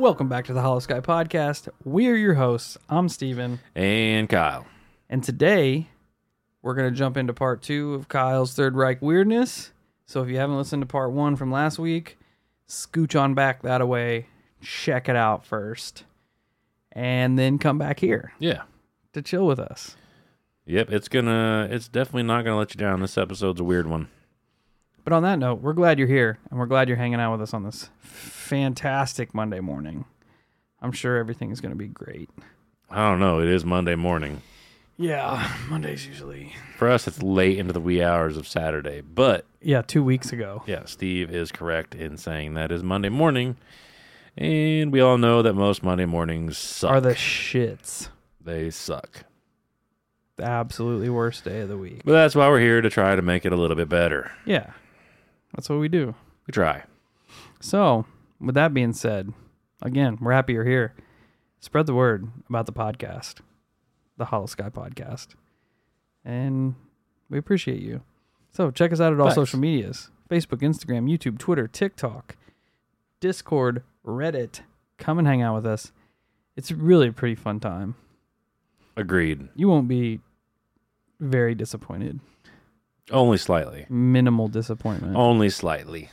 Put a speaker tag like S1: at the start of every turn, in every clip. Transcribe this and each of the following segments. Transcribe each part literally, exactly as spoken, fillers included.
S1: Welcome back to the Hollow Sky Podcast. We are your hosts. I'm Steven.
S2: And Kyle.
S1: And today, we're going to jump into part two of Kyle's Third Reich weirdness. So if you haven't listened to part one from last week, scooch on back that away, check it out first, and then come back here.
S2: Yeah.
S1: To chill with us.
S2: Yep, it's gonna, it's definitely not going to let you down. This episode's a weird one.
S1: But on that note, we're glad you're here, and we're glad you're hanging out with us on this fantastic Monday morning. I'm sure everything is going to be great.
S2: I don't know. It is Monday morning.
S1: Yeah, Mondays usually.
S2: For us, it's late into the wee hours of Saturday. But,
S1: yeah, two weeks ago.
S2: Yeah, Steve is correct in saying that is Monday morning. And we all know that most Monday mornings suck.
S1: Are the shits.
S2: They suck.
S1: The absolutely worst day of the week.
S2: But that's why we're here, to try to make it a little bit better.
S1: Yeah. That's what we do.
S2: We try.
S1: So, with that being said, again, we're happy you're here. Spread the word about the podcast, the Hollow Sky Podcast. And we appreciate you. So, check us out at all
S2: Thanks.
S1: social medias. Facebook, Instagram, YouTube, Twitter, TikTok, Discord, Reddit. Come and hang out with us. It's really a pretty fun time.
S2: Agreed.
S1: You won't be very disappointed.
S2: Only slightly.
S1: Minimal disappointment.
S2: Only slightly.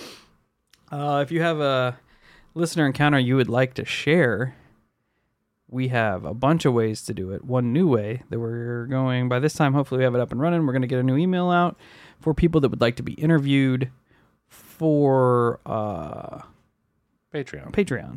S1: Uh, if you have a listener encounter you would like to share, we have a bunch of ways to do it. One new way that we're going, by this time, hopefully we have it up and running. We're going to get a new email out for people that would like to be interviewed for uh,
S2: Patreon.
S1: Patreon.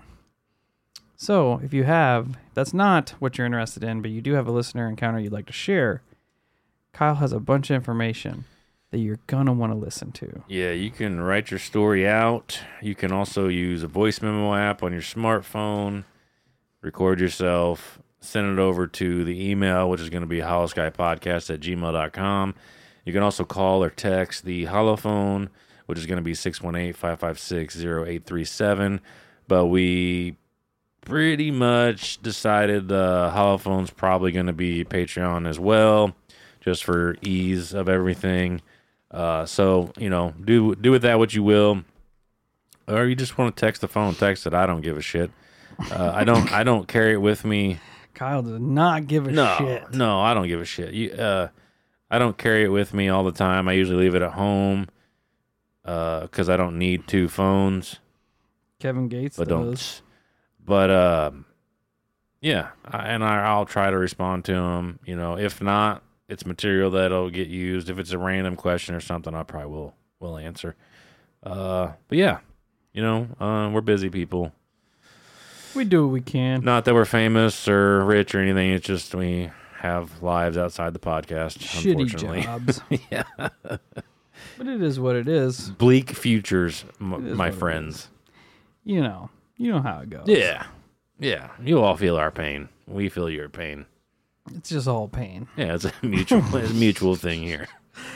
S1: So if you have, that's not what you're interested in, but you do have a listener encounter you'd like to share, Kyle has a bunch of information that you're going to want to listen to.
S2: Yeah, you can write your story out. You can also use a voice memo app on your smartphone, record yourself, send it over to the email, which is going to be hollowskypodcast at gmail dot com. You can also call or text the holophone, which is going to be six one eight, five five six, zero eight three seven. But we pretty much decided the holophone's probably going to be Patreon as well, just for ease of everything. Uh, so, you know, do do with that what you will. Or you just want to text the phone, text it. I don't give a shit. Uh, I don't I don't carry it with me.
S1: Kyle does not give a
S2: no,
S1: shit.
S2: No, I don't give a shit. You, uh, I don't carry it with me all the time. I usually leave it at home because uh, I don't need two phones.
S1: Kevin Gates
S2: but
S1: does.
S2: Don't. But, uh, yeah, I, and I, I'll try to respond to them. You know, if not, it's material that'll get used. If it's a random question or something, I probably will will answer. Uh, but yeah, you know, uh, we're busy people.
S1: We do what we can.
S2: Not that we're famous or rich or anything. It's just we have lives outside the podcast.
S1: Shitty
S2: Unfortunately,
S1: jobs.
S2: Yeah,
S1: but it is what it is.
S2: Bleak futures, m-
S1: is
S2: my
S1: what it
S2: friends.
S1: You know, you know how it goes.
S2: Yeah, yeah. You all feel our pain. We feel your pain.
S1: It's just all pain.
S2: Yeah, it's a mutual it's a mutual thing here.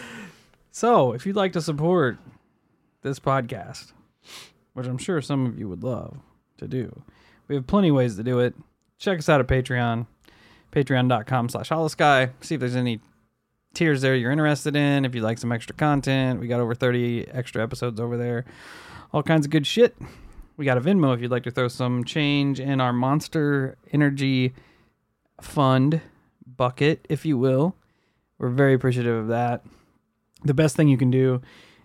S1: So, if you'd like to support this podcast, which I'm sure some of you would love to do, we have plenty of ways to do it. Check us out at Patreon, patreon.com slash hollowsky. See if there's any tiers there you're interested in. If you'd like some extra content, we got over thirty extra episodes over there. All kinds of good shit. We got a Venmo if you'd like to throw some change in our Monster Energy Fund bucket, if you will. We're very appreciative of that. The best thing you can do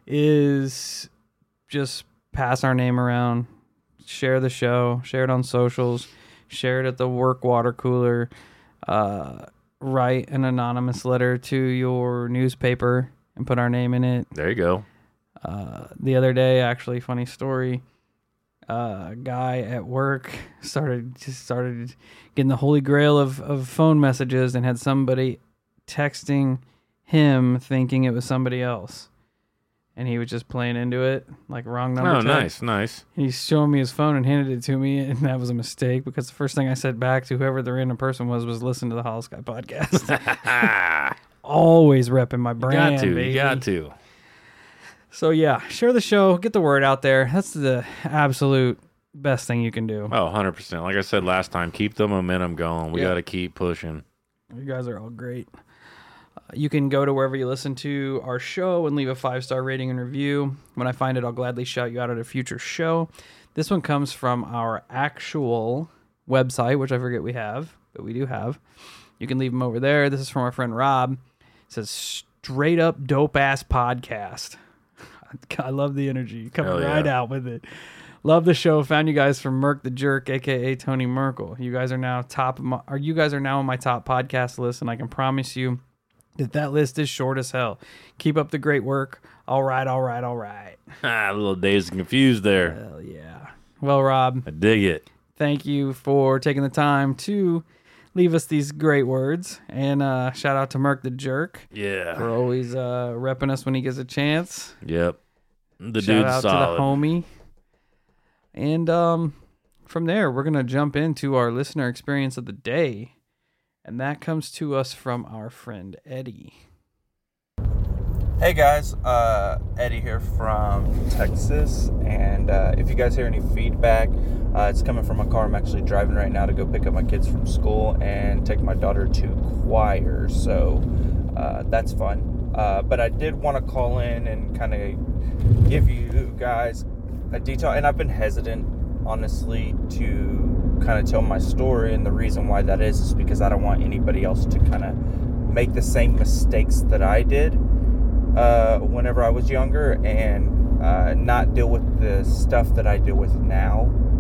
S1: is just pass our name around, share the show, share it on socials, share it at the work water cooler, uh, write an anonymous letter to your newspaper and put our name in it.
S2: There you go.
S1: Uh, the other day, actually, funny story. Uh, a guy at work started just started getting the holy grail of, of phone messages and had somebody texting him thinking it was somebody else. And he was just playing into it, like wrong number.
S2: Oh,
S1: text.
S2: nice, nice.
S1: He's showing me his phone and handed it to me, and that was a mistake because the first thing I said back to whoever the random person was was listen to the Hollow Sky Podcast. Always repping my brand,
S2: got to,
S1: baby.
S2: you got to.
S1: So yeah, share the show, get the word out there. That's the absolute best thing you can do.
S2: Oh, one hundred percent. Like I said last time, keep the momentum going. We
S1: Yeah.
S2: got to keep pushing.
S1: You guys are all great. Uh, you can go to wherever you listen to our show and leave a five-star rating and review. When I find it, I'll gladly shout you out at a future show. This one comes from our actual website, which I forget we have, but we do have. You can leave them over there. This is from our friend Rob. It says, straight up dope ass podcast. I love the energy coming
S2: yeah.
S1: right out with it. Love the show. Found you guys from Merc the Jerk, aka Tony Merkel. You guys are now top. Of my, or you guys are now on my top podcast list, and I can promise you that that list is short as hell. Keep up the great work. All right, all right, all right.
S2: Ah, a little dazed and confused there.
S1: Hell yeah. Well, Rob,
S2: I dig it.
S1: Thank you for taking the time to leave us these great words. And uh, shout out to Merc the Jerk.
S2: Yeah.
S1: For always uh, repping us when he gets a chance.
S2: Yep. The
S1: shout
S2: dude's
S1: out
S2: solid.
S1: to the homie. And um, from there, we're going to jump into our listener experience of the day. And that comes to us from our friend Eddie.
S3: Hey guys, uh, Eddie here from Texas, and uh, if you guys hear any feedback, uh, it's coming from a car I'm actually driving right now to go pick up my kids from school and take my daughter to choir, so uh, that's fun. Uh, but I did want to call in and kind of give you guys a detail, and I've been hesitant, honestly, to kind of tell my story, and the reason why that is is because I don't want anybody else to kind of make the same mistakes that I did Uh, whenever I was younger, and uh, not deal with the stuff that I deal with now.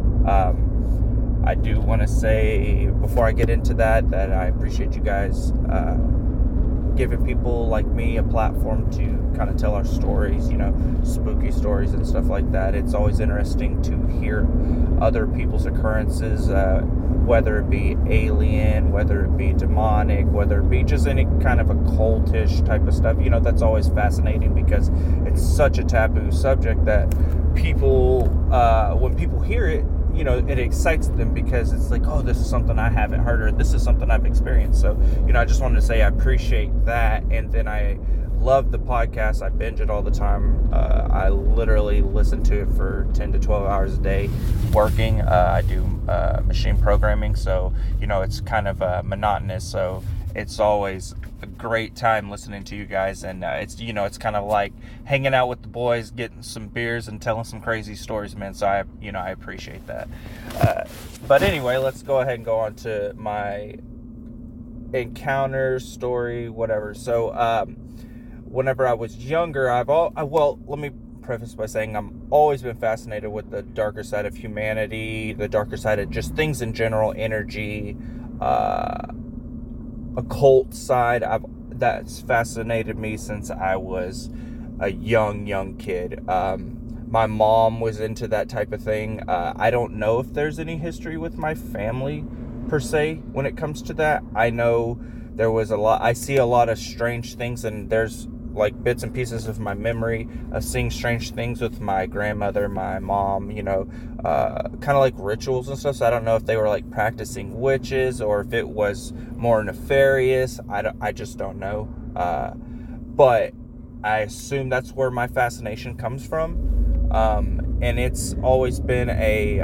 S3: Um, I do want to say, before I get into that, that I appreciate you guys uh, giving people like me a platform to kind of tell our stories, you know, spooky stories and stuff like that. It's always interesting to hear other people's occurrences, uh, whether it be alien, whether it be demonic, whether it be just any kind of occultish type of stuff. You know, that's always fascinating because it's such a taboo subject that people, uh, when people hear it, you know, it excites them because it's like, oh, this is something I haven't heard, or this is something I've experienced. So, you know, I just wanted to say I appreciate that. And then I love the podcast. I binge it all the time. Uh, I literally listen to it for ten to twelve hours a day working. Uh, I do uh, machine programming, so, you know, it's kind of uh, monotonous. So it's always a great time listening to you guys. And uh, it's, you know, it's kind of like hanging out with the boys, getting some beers and telling some crazy stories, man. So I, you know, I appreciate that. Uh, but anyway, let's go ahead and go on to my encounter story, whatever. So, um, whenever I was younger, I've all, I, well, let me preface by saying I'm always been fascinated with the darker side of humanity, the darker side of just things in general, energy, uh, occult side. I've, that's fascinated me since I was a young, young kid. Um, my mom was into that type of thing. Uh, I don't know if there's any history with my family per se when it comes to that. I know there was a lot, I see a lot of strange things, and there's like bits and pieces of my memory of seeing strange things with my grandmother, my mom, you know, uh, kind of like rituals and stuff. So I don't know if they were like practicing witches or if it was more nefarious. I, don't, I just don't know. Uh, but I assume that's where my fascination comes from. Um, and it's always been a,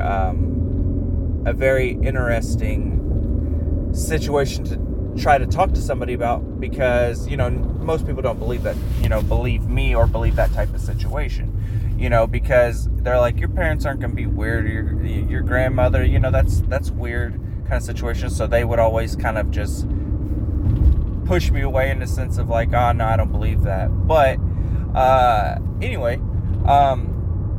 S3: um, a very interesting situation to try to talk to somebody about, because, you know, most people don't believe that, you know, believe me or believe that type of situation, you know, because they're like, your parents aren't going to be weird, your your grandmother, you know, that's that's weird kind of situation. So they would always kind of just push me away in the sense of like, oh no, I don't believe that. But uh anyway, um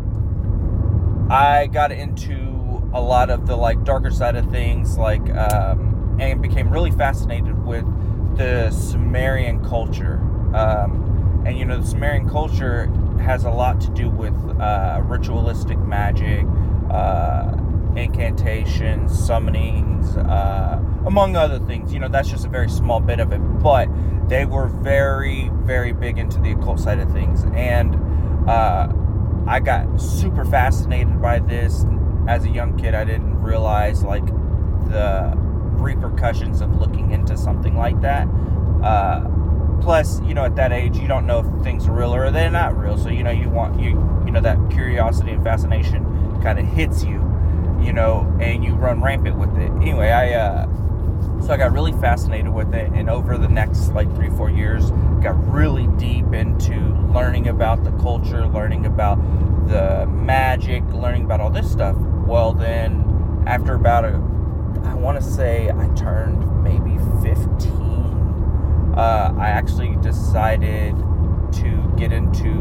S3: I got into a lot of the like darker side of things, like um and became really fascinated with the Sumerian culture. Um, and, you know, the Sumerian culture has a lot to do with uh, ritualistic magic, uh, incantations, summonings, uh, among other things. You know, that's just a very small bit of it. But they were very, very big into the occult side of things. And uh, I got super fascinated by this. As a young kid, I didn't realize, like, the repercussions of looking into something like that. Uh, plus, you know, at that age, you don't know if things are real or they're not real. So, you know, you want, you, you know, that curiosity and fascination kind of hits you, you know, and you run rampant with it. Anyway, I, uh, So I got really fascinated with it, and over the next like three, four years, got really deep into learning about the culture, learning about the magic, learning about all this stuff. Well, then after about a, I want to say I turned maybe fifteen, uh, I actually decided to get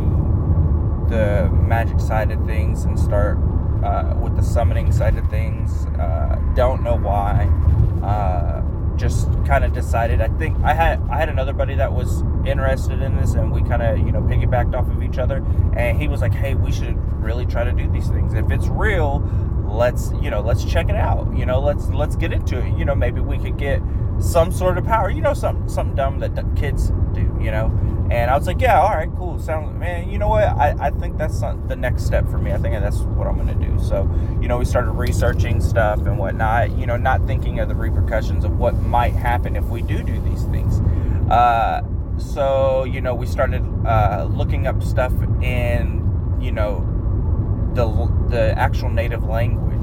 S3: into the magic side of things and start uh, with the summoning side of things. Uh, don't know why. Uh, just kind of decided. I think I had I had another buddy that was interested in this, and we kind of, you know, piggybacked off of each other. And he was like, "Hey, we should really try to do these things. If it's real, let's, you know, let's check it out. You know, let's let's get into it. You know, maybe we could get some sort of power. You know, something something dumb that kids do. You know." And I was like, "Yeah, all right, cool. Sounds, man. You know what? I, I think that's the next step for me. I think that's what I'm gonna do." So, you know, we started researching stuff and whatnot. You know, not thinking of the repercussions of what might happen if we do do these things. Uh, so, you know, we started uh, looking up stuff in, you know, the the actual native language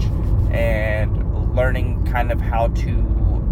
S3: and learning kind of how to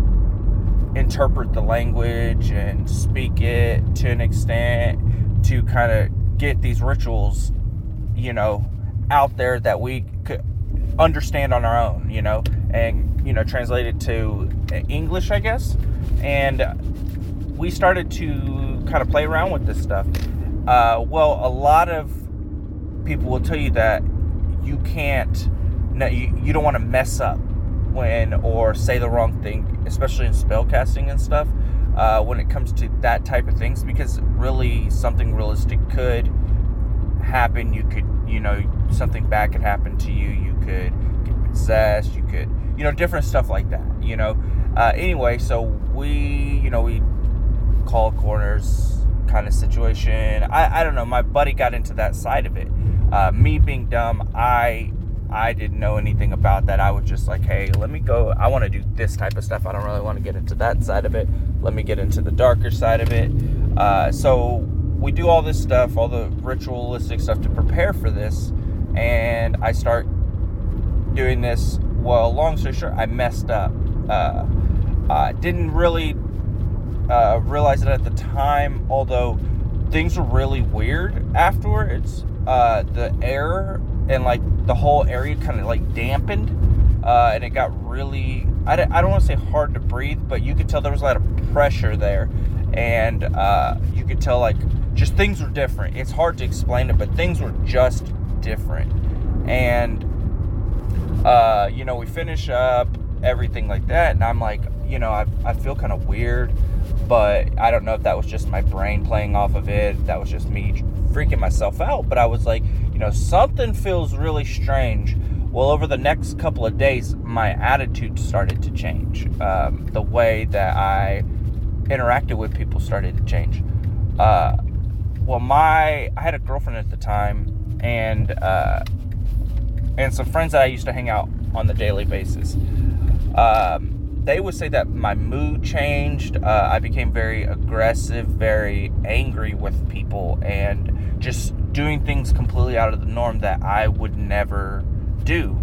S3: interpret the language and speak it to an extent to kind of get these rituals, you know, out there that we could understand on our own, you know, and, you know, translate it to English, I guess. And we started to kind of play around with this stuff. Uh, well, a lot of people will tell you that you can't, no, you, you don't want to mess up when, or say the wrong thing, especially in spell casting and stuff, uh, when it comes to that type of things, because really something realistic could happen. You could, you know, something bad could happen to you. You could get possessed. You could, you know, different stuff like that, you know. Uh, anyway, so we, you know, we call corners kind of situation. I, I don't know. My buddy got into that side of it. Uh, me being dumb, I... I didn't know anything about that. I was just like, hey, let me go. I want to do this type of stuff. I don't really want to get into that side of it. Let me get into the darker side of it. Uh, so we do all this stuff, all the ritualistic stuff to prepare for this. And I start doing this. Well, long story short, I messed up. Uh, uh, didn't really uh, realize it at the time, although things were really weird afterwards. Uh, the air and like the whole area kind of like dampened, uh, and it got really, I don't, I don't want to say hard to breathe, but you could tell there was a lot of pressure there, and uh, you could tell like just things were different. It's hard to explain it, but things were just different. And uh, you know, we finish up everything like that, and I'm like, you know, I, I feel kind of weird, but I don't know if that was just my brain playing off of it. That was just me freaking myself out. But I was like, you know, something feels really strange. Well, over the next couple of days, my attitude started to change. Um, the way that I interacted with people started to change. Uh, well, my I had a girlfriend at the time, and uh, and some friends that I used to hang out on the daily basis. Um, they would say that my mood changed. Uh, I became very aggressive, very angry with people, and just doing things completely out of the norm that I would never do.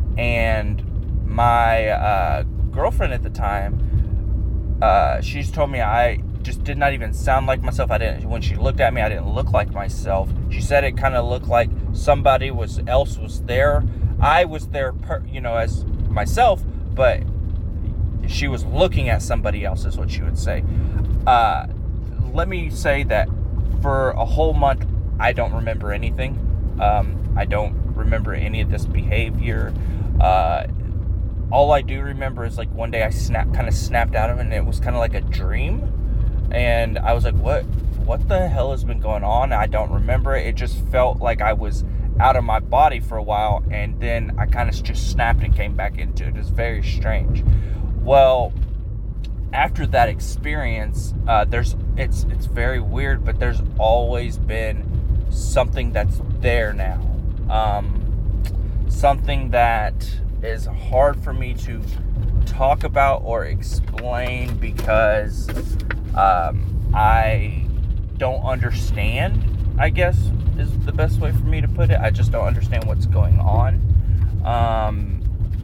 S3: And my uh, girlfriend at the time, uh, she's told me I just did not even sound like myself. I didn't. When she looked at me, I didn't look like myself. She said it kind of looked like somebody was else was there. I was there, per, you know, as myself, but she was looking at somebody else, is what she would say. Uh, let me say that for a whole month, I don't remember anything. Um, I don't remember any of this behavior. Uh, all I do remember is like one day I snapped, kind of snapped out of it, and it was kind of like a dream. And I was like, what, what the hell has been going on? I don't remember it. It just felt like I was out of my body for a while, and then I kind of just snapped and came back into it. It was very strange. Well, after that experience, uh, there's it's it's very weird, but there's always been something that's there now. Um, something that is hard for me to talk about or explain because um, I don't understand, I guess is the best way for me to put it. I just don't understand what's going on. Um,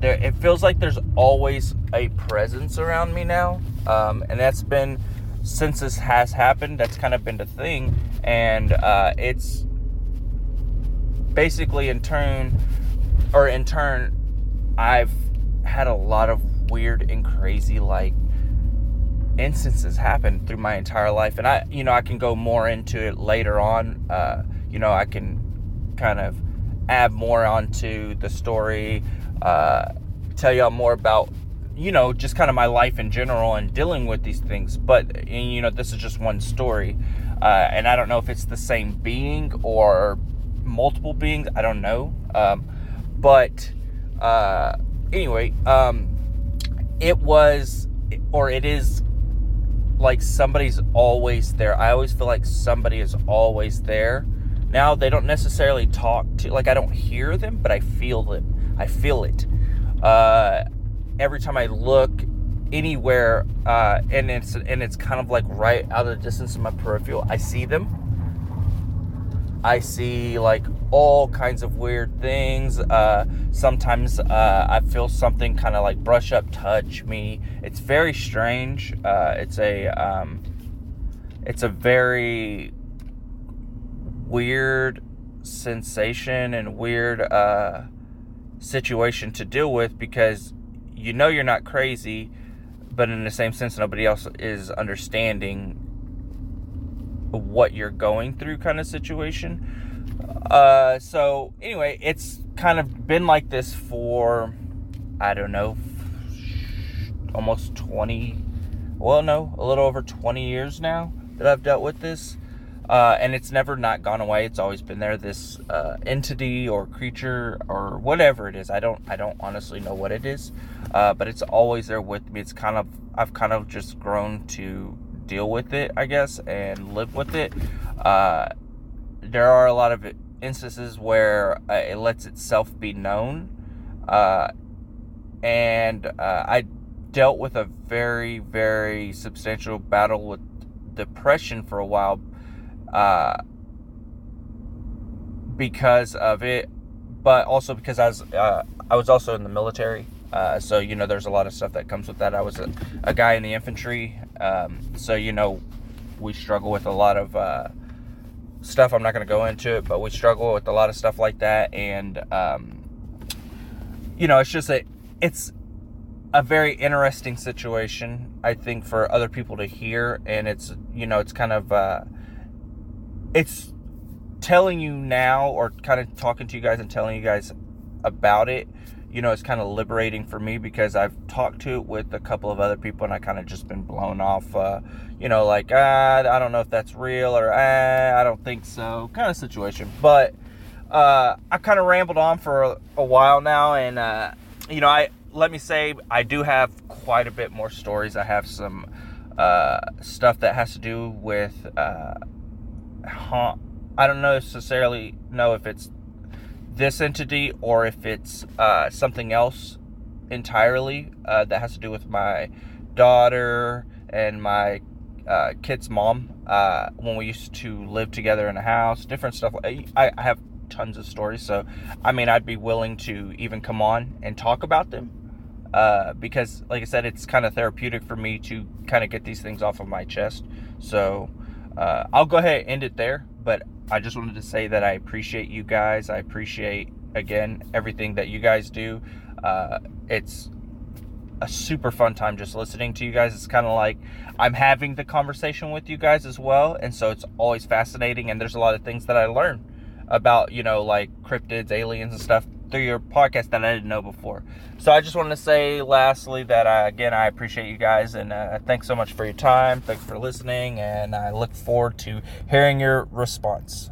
S3: there, it feels like there's always a presence around me now, um, and that's been since this has happened. That's kind of been the thing, and uh, it's basically in turn, or in turn, I've had a lot of weird and crazy like instances happen through my entire life, and I, you know, I can go more into it later on. Uh, you know, I can kind of add more onto the story, uh, tell y'all more about, you know, just kind of my life in general and dealing with these things. But, you know, this is just one story, uh, and I don't know if it's the same being or multiple beings. I don't know, um, but uh, anyway, um, it was, or it is, like somebody's always there. I always feel like somebody is always there. Now, they don't necessarily talk to, like, I don't hear them, but I feel them. I feel it. Uh, every time I look anywhere, uh, and it's and it's kind of like right out of the distance of my peripheral, I see them. I see, like, all kinds of weird things. Uh, sometimes uh, I feel something kind of like brush up, touch me. It's very strange. Uh, it's a um, it's a very weird sensation and weird uh, situation to deal with, because you know you're not crazy, but in the same sense nobody else is understanding what you're going through, kind of situation. Uh, so anyway, it's kind of been like this for, I don't know, almost twenty, well, no, a little over twenty years now that I've dealt with this. Uh, and it's never not gone away. It's always been there. This uh, entity or creature or whatever it is, I don't, I don't honestly know what it is, uh, but it's always there with me. It's kind of, I've kind of just grown to deal with it, I guess, and live with it. Uh, there are a lot of instances where uh, it lets itself be known, uh, and uh, I dealt with a very, very substantial battle with depression for a while. Uh, because of it, but also because I was uh, I was also in the military, uh, so you know there's a lot of stuff that comes with that. I was a, a guy in the infantry, um, so you know we struggle with a lot of uh, stuff. I'm not going to go into it, but we struggle with a lot of stuff like that, and um, you know it's just a it's a very interesting situation, I think, for other people to hear, and it's you know it's kind of uh, it's telling you now, or kind of talking to you guys and telling you guys about it, you know, it's kind of liberating for me, because I've talked to it with a couple of other people, and I kind of just been blown off, uh, you know, like, ah, I don't know if that's real, or ah, I don't think so, kind of situation. But uh, I kind of rambled on for a, a while now, and, uh, you know, I let me say, I do have quite a bit more stories. I have some uh, stuff that has to do with uh, Huh, I don't necessarily know if it's this entity or if it's uh, something else entirely uh, that has to do with my daughter and my uh, kid's mom, uh, when we used to live together in a house, different stuff. I, I have tons of stories, so I mean I'd be willing to even come on and talk about them, uh, because like I said, it's kind of therapeutic for me to kind of get these things off of my chest. So Uh, I'll go ahead and end it there, but I just wanted to say that I appreciate you guys. I appreciate, again, everything that you guys do. Uh, it's a super fun time just listening to you guys. It's kind of like I'm having the conversation with you guys as well, and so it's always fascinating, and there's a lot of things that I learn about, you know, like cryptids, aliens, and stuff through your podcast that I didn't know before. So I just wanted to say lastly that I, again, I appreciate you guys, and uh, thanks so much for your time. Thanks for listening, and I look forward to hearing your response.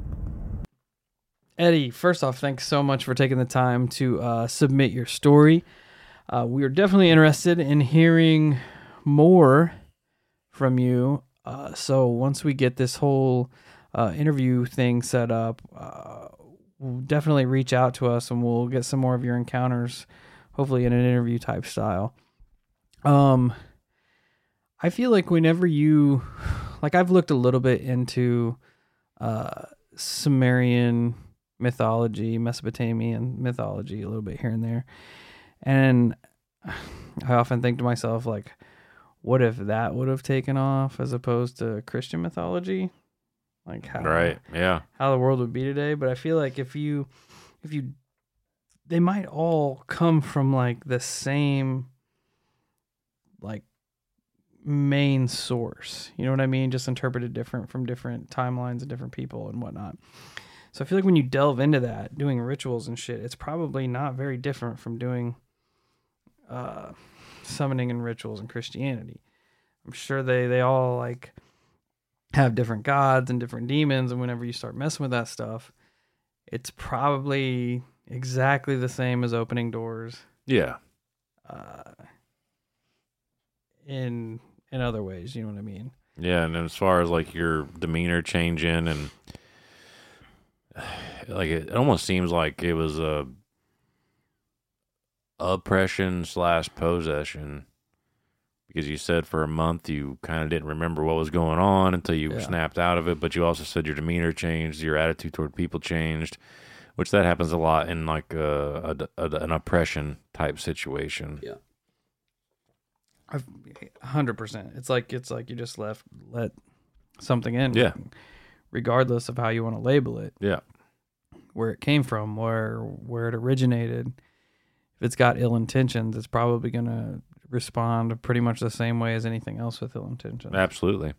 S1: Eddie, first off, thanks so much for taking the time to uh, submit your story. Uh, we are definitely interested in hearing more from you. Uh, so once we get this whole uh, interview thing set up, uh, definitely reach out to us, and we'll get some more of your encounters, hopefully in an interview type style. Um, I feel like whenever you, like I've looked a little bit into uh, Sumerian mythology, Mesopotamian mythology, a little bit here and there. And I often think to myself, like, what if that would have taken off as opposed to Christian mythology? Like how
S2: Right. Yeah.
S1: how the world would be today. But I feel like if you if you they might all come from like the same like main source. You know what I mean? Just interpreted different from different timelines and different people and whatnot. So I feel like when you delve into that, doing rituals and shit, it's probably not very different from doing uh, summoning and rituals in Christianity. I'm sure they, they all like have different gods and different demons, and whenever you start messing with that stuff, it's probably exactly the same as opening doors.
S2: Yeah.
S1: Uh, in in other ways, you know what I mean?
S2: Yeah, and as far as like your demeanor changing and like it, it almost seems like it was a oppression slash possession, because you said for a month you kind of didn't remember what was going on until you
S1: Yeah.
S2: snapped out of it, but you also said your demeanor changed, your attitude toward people changed, which that happens a lot in like a, a, a an oppression type situation.
S1: Yeah. I've one hundred percent. It's like it's like you just left let something in.
S2: Yeah.
S1: Regardless of how you want to label it.
S2: Yeah.
S1: Where it came from, where where it originated. If it's got ill intentions, it's probably going to respond pretty much the same way as anything else with ill intentions.
S2: Absolutely.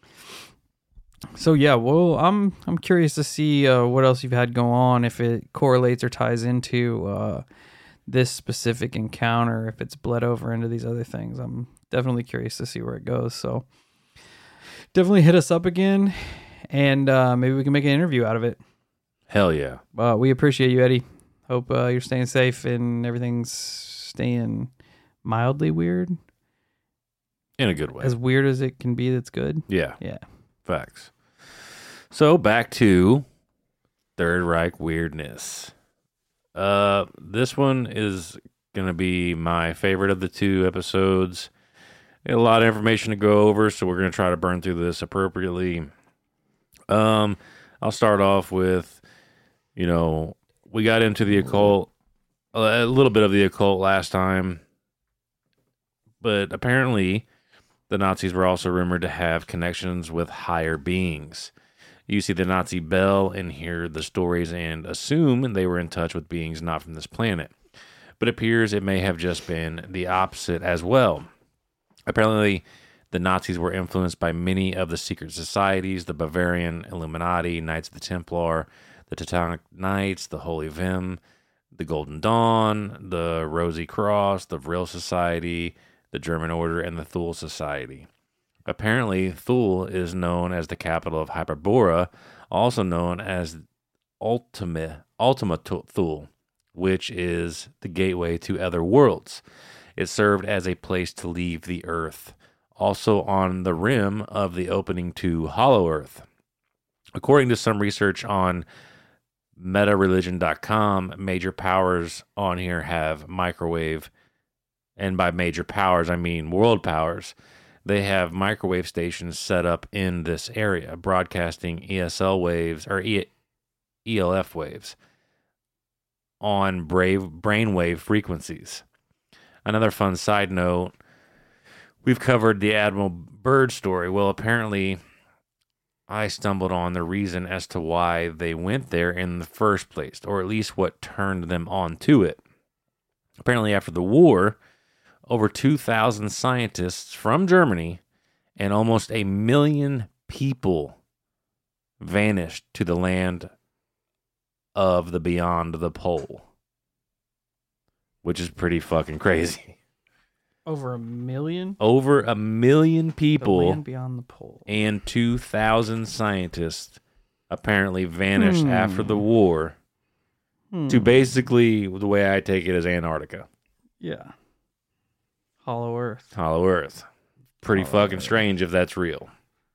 S1: So yeah, well, I'm I'm curious to see uh, what else you've had go on, if it correlates or ties into uh, this specific encounter, if it's bled over into these other things. I'm definitely curious to see where it goes. So definitely hit us up again, and uh, maybe we can make an interview out of it.
S2: Hell yeah.
S1: Uh, we appreciate you, Eddie. Hope uh, you're staying safe and everything's staying mildly weird.
S2: In a good way.
S1: As weird as it can be, that's good.
S2: Yeah.
S1: Yeah.
S2: Facts. So back to Third Reich weirdness. Uh, this one is going to be my favorite of the two episodes. A lot of information to go over, so we're going to try to burn through this appropriately. Um, I'll start off with, you know, we got into the occult, a little bit of the occult last time, but apparently the Nazis were also rumored to have connections with higher beings. You see the Nazi bell and hear the stories and assume they were in touch with beings not from this planet. But it appears it may have just been the opposite as well. Apparently, the Nazis were influenced by many of the secret societies, the Bavarian Illuminati, Knights of the Templar, the Teutonic Knights, the Holy Vim, the Golden Dawn, the Rosy Cross, the Vril Society, the German Order, and the Thule Society. Apparently, Thule is known as the capital of Hyperborea, also known as Ultima, Ultima Thule, which is the gateway to other worlds. It served as a place to leave the Earth, also on the rim of the opening to Hollow Earth. According to some research on meta religion dot com, major powers on here have microwave, and by major powers, I mean world powers. They have microwave stations set up in this area, broadcasting E S L waves, or E L F waves, on brave brainwave frequencies. Another fun side note, we've covered the Admiral Byrd story. Well, apparently, I stumbled on the reason as to why they went there in the first place, or at least what turned them on to it. Apparently, after the war, over two thousand scientists from Germany and almost a million people vanished to the land of the beyond the pole, which is pretty fucking crazy.
S1: Over a million?
S2: Over a million
S1: The
S2: people
S1: land beyond the pole.
S2: and two thousand scientists apparently vanished
S1: Hmm.
S2: after the war
S1: Hmm.
S2: to basically, the way I take it, is Antarctica.
S1: Yeah. Hollow Earth.
S2: Hollow Earth. Pretty
S1: Hollow
S2: fucking
S1: Earth.
S2: strange if that's real.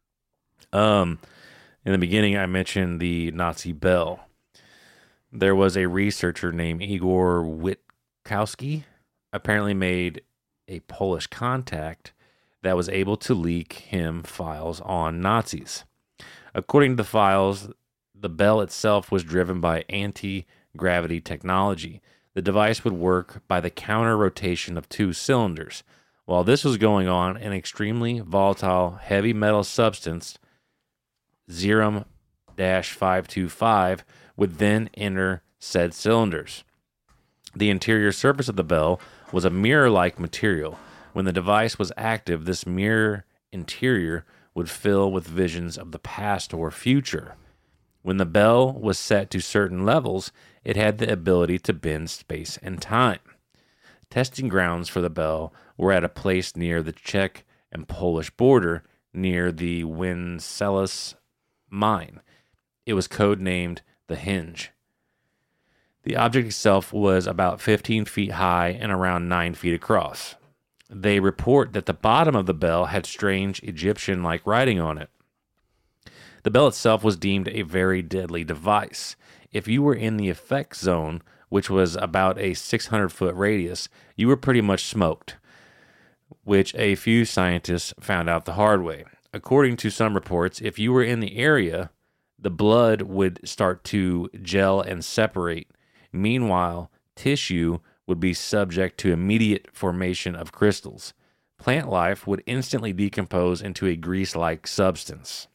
S2: Um, in the beginning, I mentioned the Nazi bell. There was a researcher named Igor Witkowski, apparently made a Polish contact that was able to leak him files on Nazis. According to the files, the bell itself was driven by anti-gravity technology. The device would work by the counter rotation of two cylinders. While this was going on, an extremely volatile heavy metal substance, Zerum five twenty-five, would then enter said cylinders. The interior surface of the bell was a mirror-like material. When the device was active, this mirror interior would fill with visions of the past or future. When the bell was set to certain levels, it had the ability to bend space and time. Testing grounds for the bell were at a place near the Czech and Polish border near the Wenceslaus mine. It was codenamed the Hinge. The object itself was about fifteen feet high and around nine feet across. They report that the bottom of the bell had strange Egyptian-like writing on it. The bell itself was deemed a very deadly device. If you were in the effect zone, which was about a six hundred foot radius, you were pretty much smoked, which a few scientists found out the hard way. According to some reports, if you were in the area, the blood would start to gel and separate. Meanwhile, tissue would be subject to immediate formation of crystals. Plant life would instantly decompose into a grease-like substance.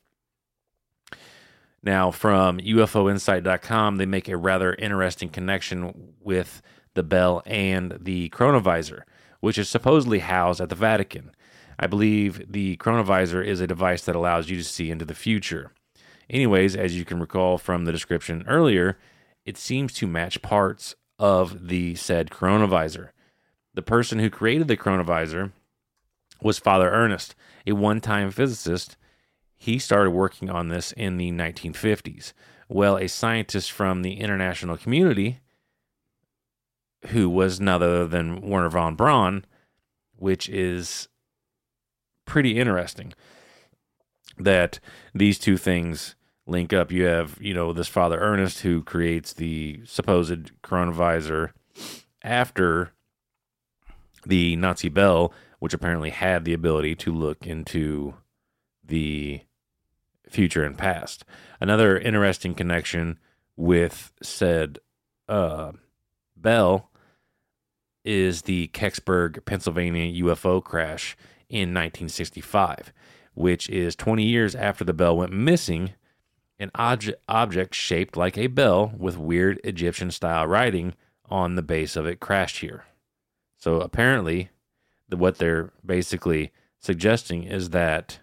S2: Now, from U F O Insight dot com, they make a rather interesting connection with the bell and the chronovisor, which is supposedly housed at the Vatican. I believe the chronovisor is a device that allows you to see into the future. Anyways, as you can recall from the description earlier, it seems to match parts of the said chronovisor. The person who created the chronovisor was Father Ernest, a one-time physicist. He started working on this in the nineteen fifties. Well, a scientist from the international community, who was none other than Werner von Braun, which is pretty interesting that these two things link up. You have, you know, this Father Ernest who creates the supposed chronovisor after the Nazi bell, which apparently had the ability to look into the future and past. Another interesting connection with said uh, bell is the Kecksburg, Pennsylvania U F O crash in nineteen sixty-five, which is twenty years after the bell went missing. An object, object shaped like a bell with weird Egyptian-style writing on the base of it crashed here. So apparently, the, what they're basically suggesting is that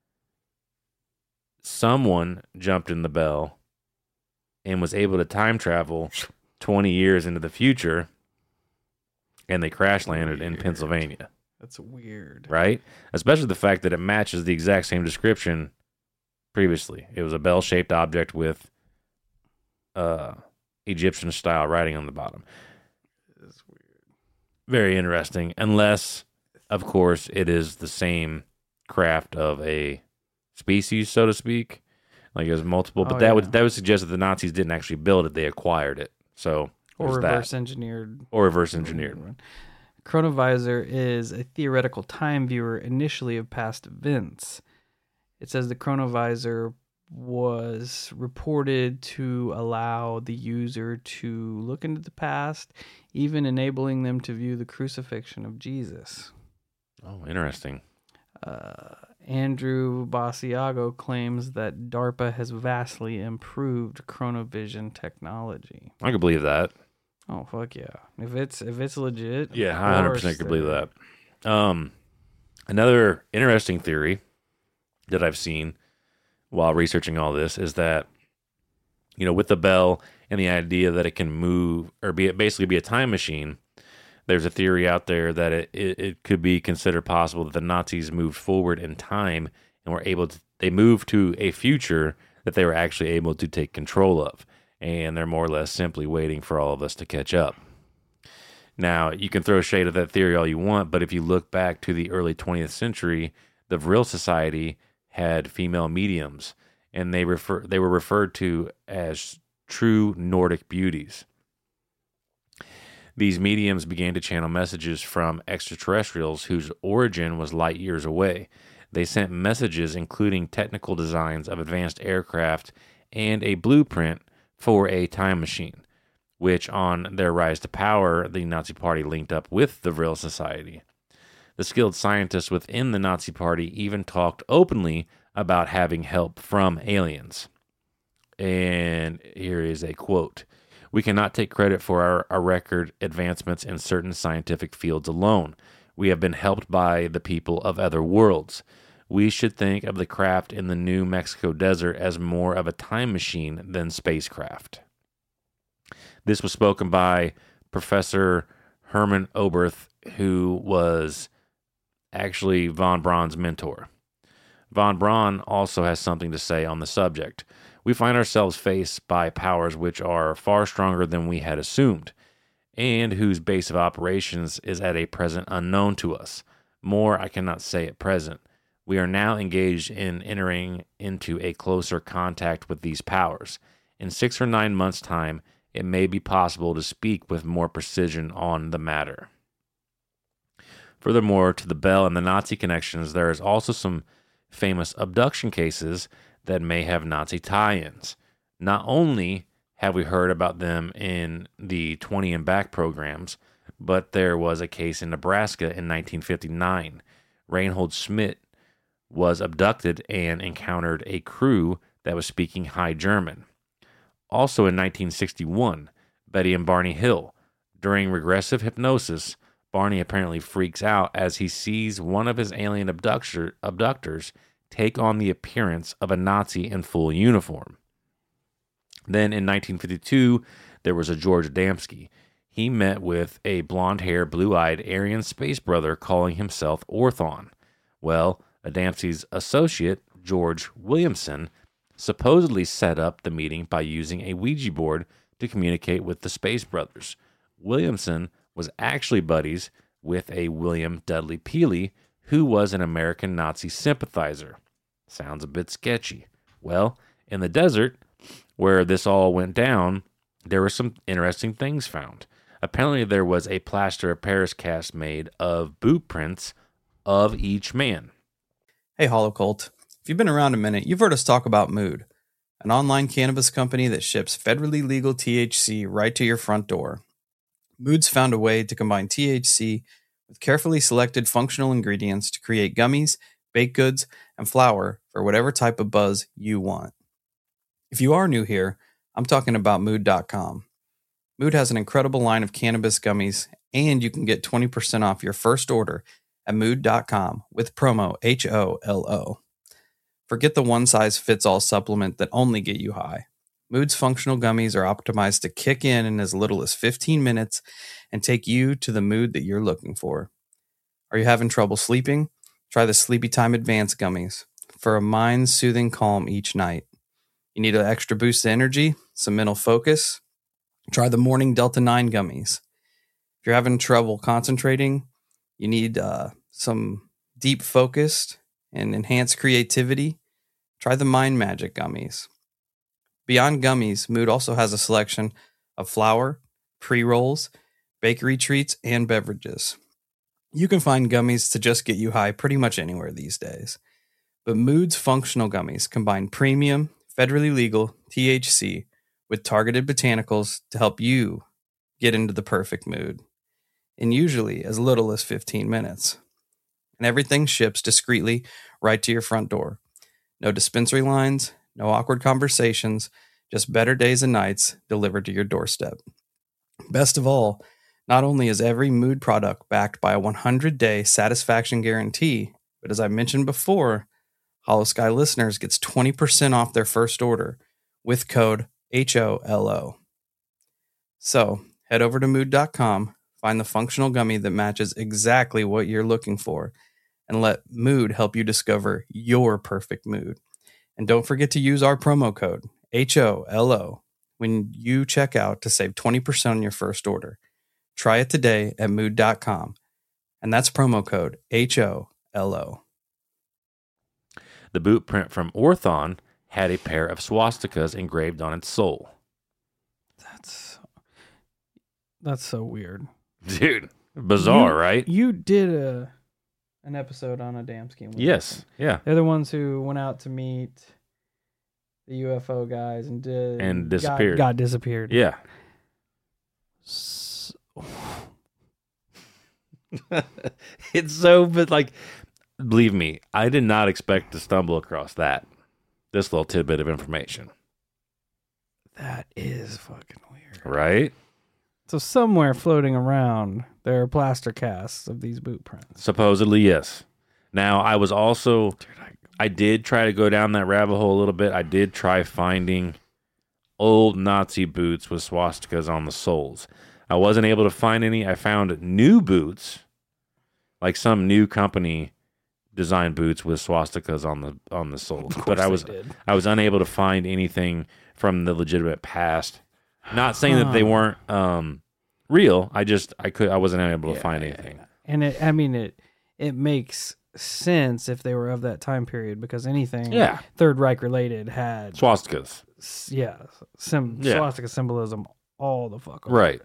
S2: someone jumped in the bell and was able to time travel twenty years into the future, and they crash landed in Pennsylvania.
S1: That's weird.
S2: Right? Especially the fact that it matches the exact same description previously. It was a bell-shaped object with uh, Egyptian-style writing on the bottom.
S1: That's weird.
S2: Very interesting. Unless, of course, it is the same craft of a species, so to speak. Like it was multiple. But
S1: Oh,
S2: that
S1: yeah.
S2: would that would suggest that the Nazis didn't actually build it. They acquired it. So
S1: Or
S2: there's
S1: reverse
S2: that.
S1: engineered.
S2: Or reverse engineered.
S1: Chronovisor is a theoretical time viewer initially of past events. It says the chronovisor was reported to allow the user to look into the past, even enabling them to view the crucifixion of Jesus.
S2: Oh, interesting.
S1: Uh, Andrew Basiago claims that DARPA has vastly improved chronovision technology.
S2: I could believe that.
S1: Oh fuck yeah! If it's if it's legit, of
S2: Yeah, I one hundred percent
S1: course
S2: could believe
S1: they're-
S2: that. Um, another interesting theory that I've seen while researching all this is that, you know, with the bell and the idea that it can move or be basically be a time machine, there's a theory out there that it, it, it could be considered possible that the Nazis moved forward in time and were able to, they moved to a future that they were actually able to take control of. And they're more or less simply waiting for all of us to catch up. Now, you can throw shade at that theory all you want, but if you look back to the early twentieth century, the Vril Society had female mediums, and they refer they were referred to as true Nordic beauties. These mediums began to channel messages from extraterrestrials whose origin was light years away. They sent messages including technical designs of advanced aircraft and a blueprint for a time machine, which on their rise to power, the Nazi Party linked up with the Vril Society. The skilled scientists within the Nazi Party even talked openly about having help from aliens. And here is a quote. "We cannot take credit for our, our record advancements in certain scientific fields alone. We have been helped by the people of other worlds. We should think of the craft in the New Mexico desert as more of a time machine than spacecraft." This was spoken by Professor Hermann Oberth, who was actually von Braun's mentor. Von Braun also has something to say on the subject. "We find ourselves faced by powers which are far stronger than we had assumed, and whose base of operations is at a present unknown to us. More I cannot say at present. We are now engaged in entering into a closer contact with these powers. In six or nine months' time, it may be possible to speak with more precision on the matter." Furthermore, to the Bell and the Nazi connections, there is also some famous abduction cases that may have Nazi tie-ins. Not only have we heard about them in the twenty and back programs, but there was a case in Nebraska in nineteen fifty-nine. Reinhold Schmidt was abducted and encountered a crew that was speaking High German. Also in nineteen sixty-one, Betty and Barney Hill. During regressive hypnosis, Barney apparently freaks out as he sees one of his alien abductor, abductors take on the appearance of a Nazi in full uniform. Then in nineteen fifty-two, there was a George Adamski. He met with a blonde-haired, blue-eyed Aryan space brother calling himself Orthon. Well, Adamski's associate, George Williamson, supposedly set up the meeting by using a Ouija board to communicate with the space brothers. Williamson was actually buddies with a William Dudley Peely, who was an American Nazi sympathizer. Sounds a bit sketchy. Well, in the desert, where this all went down, there were some interesting things found. Apparently, there was a plaster of Paris cast made of boot prints of each man.
S4: Hey, Holocult. If you've been around a minute, you've heard us talk about Mood, an online cannabis company that ships federally legal T H C right to your front door. Mood's found a way to combine T H C with carefully selected functional ingredients to create gummies, baked goods, and flour for whatever type of buzz you want. If you are new here, I'm talking about Mood dot com. Mood has an incredible line of cannabis gummies, and you can get twenty percent off your first order at Mood dot com with promo H O L O. Forget the one-size-fits-all supplement that only get you high. Mood's functional gummies are optimized to kick in in as little as fifteen minutes and take you to the mood that you're looking for. Are you having trouble sleeping? Try the Sleepy Time Advanced gummies for a mind-soothing calm each night. You need an extra boost of energy, some mental focus? Try the Morning Delta nine gummies. If you're having trouble concentrating, you need uh, some deep focus and enhanced creativity, try the Mind Magic gummies. Beyond gummies, Mood also has a selection of flour, pre-rolls, bakery treats, and beverages. You can find gummies to just get you high pretty much anywhere these days. But Mood's functional gummies combine premium, federally legal T H C with targeted botanicals to help you get into the perfect mood in usually as little as fifteen minutes. And everything ships discreetly right to your front door. No dispensary lines, no awkward conversations, just better days and nights delivered to your doorstep. Best of all, not only is every Mood product backed by a one hundred day satisfaction guarantee, but as I mentioned before, Hollow Sky listeners gets twenty percent off their first order with code H O L O. So, head over to Mood dot com, find the functional gummy that matches exactly what you're looking for, and let Mood help you discover your perfect mood. And don't forget to use our promo code H O L O when you check out to save twenty percent on your first order. Try it today at Mood dot com, and that's promo code H O L O.
S2: The boot print from Orthon had a pair of swastikas engraved on its sole.
S1: That's that's so weird.
S2: Dude, bizarre,
S1: you,
S2: right?
S1: You did a an episode on Adamski.
S2: Yes, yeah.
S1: They're the ones who went out to meet the U F O guys and did
S2: And disappeared.
S1: Got, got disappeared.
S2: Yeah.
S1: S-
S2: It's so, but like, believe me, I did not expect to stumble across that. This little tidbit of information.
S1: That is fucking weird.
S2: Right?
S1: So somewhere floating around, there are plaster casts of these boot prints.
S2: Supposedly, yes. Now, I was also,
S1: Dude, I,
S2: I did try to go down that rabbit hole a little bit. I did try finding old Nazi boots with swastikas on the soles. I wasn't able to find any. I found new boots, like some new company designed boots with swastikas on the on the soles. But I was
S1: did.
S2: I was unable to find anything from the legitimate past. Not saying that they weren't um, real. I just I could I wasn't able to
S1: Yeah,
S2: find
S1: yeah,
S2: anything.
S1: yeah. And it, I mean, it it makes sense if they were of that time period because anything
S2: Yeah.
S1: Third Reich related had
S2: Swastikas.
S1: s- yeah, sim,
S2: Yeah.
S1: swastika symbolism all the fuck over
S2: Right.
S1: it.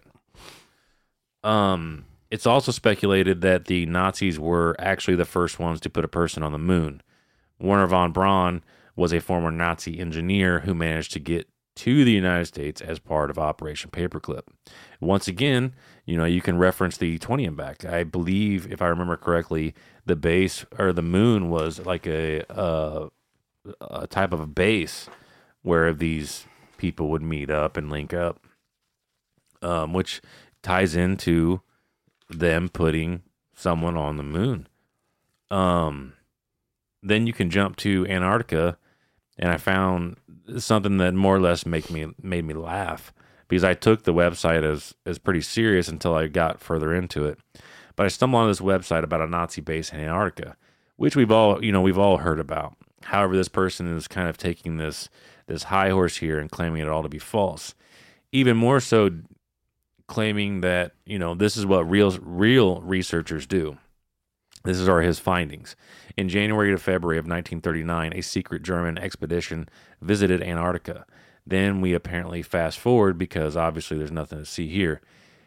S2: Um, it's also speculated that the Nazis were actually the first ones to put a person on the moon. Werner von Braun was a former Nazi engineer who managed to get to the United States as part of Operation Paperclip. Once again, you know, you can reference the E twenty impact. I believe, if I remember correctly, the base or the moon was like a a, a type of a base where these people would meet up and link up, um, which ties into them putting someone on the moon. Um, then you can jump to Antarctica, and I found something that more or less make me made me laugh because I took the website as as pretty serious until I got further into it. But I stumbled on this website about a Nazi base in Antarctica, which we've all you know we've all heard about. However, this person is kind of taking this this high horse here and claiming it all to be false. Even more so, claiming that you know this is what real real researchers do. This is are his findings. In January to February of nineteen thirty-nine, a secret German expedition visited Antarctica. Then we apparently fast forward because obviously there's nothing to see here.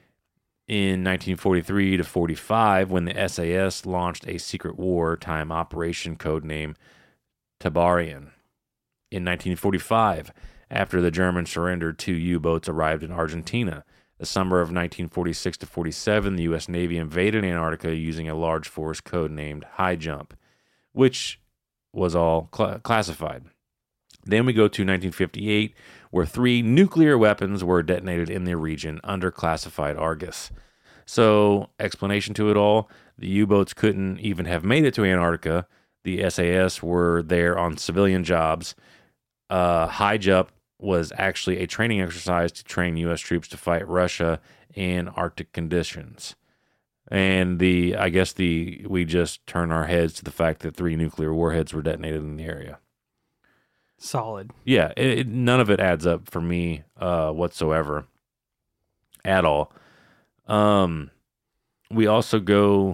S2: In nineteen forty-three to forty-five, when the S A S launched a secret wartime operation codenamed Tabarian. In nineteen forty-five, after the Germans surrendered, two U-boats arrived in Argentina. The summer of nineteen forty-six to forty-seven, the U S Navy invaded Antarctica using a large force codenamed High Jump, which was all cl- classified. Then we go to nineteen fifty-eight, where three nuclear weapons were detonated in the region under classified Argus. So, explanation to it all, the U-boats couldn't even have made it to Antarctica. The S A S were there on civilian jobs. Uh, High Jump was actually a training exercise to train U S troops to fight Russia in Arctic conditions. And the I guess the we just turn our heads to the fact that three nuclear warheads were detonated in the area.
S1: Solid.
S2: Yeah, it, it, none of it adds up for me uh, whatsoever at all. Um, we also go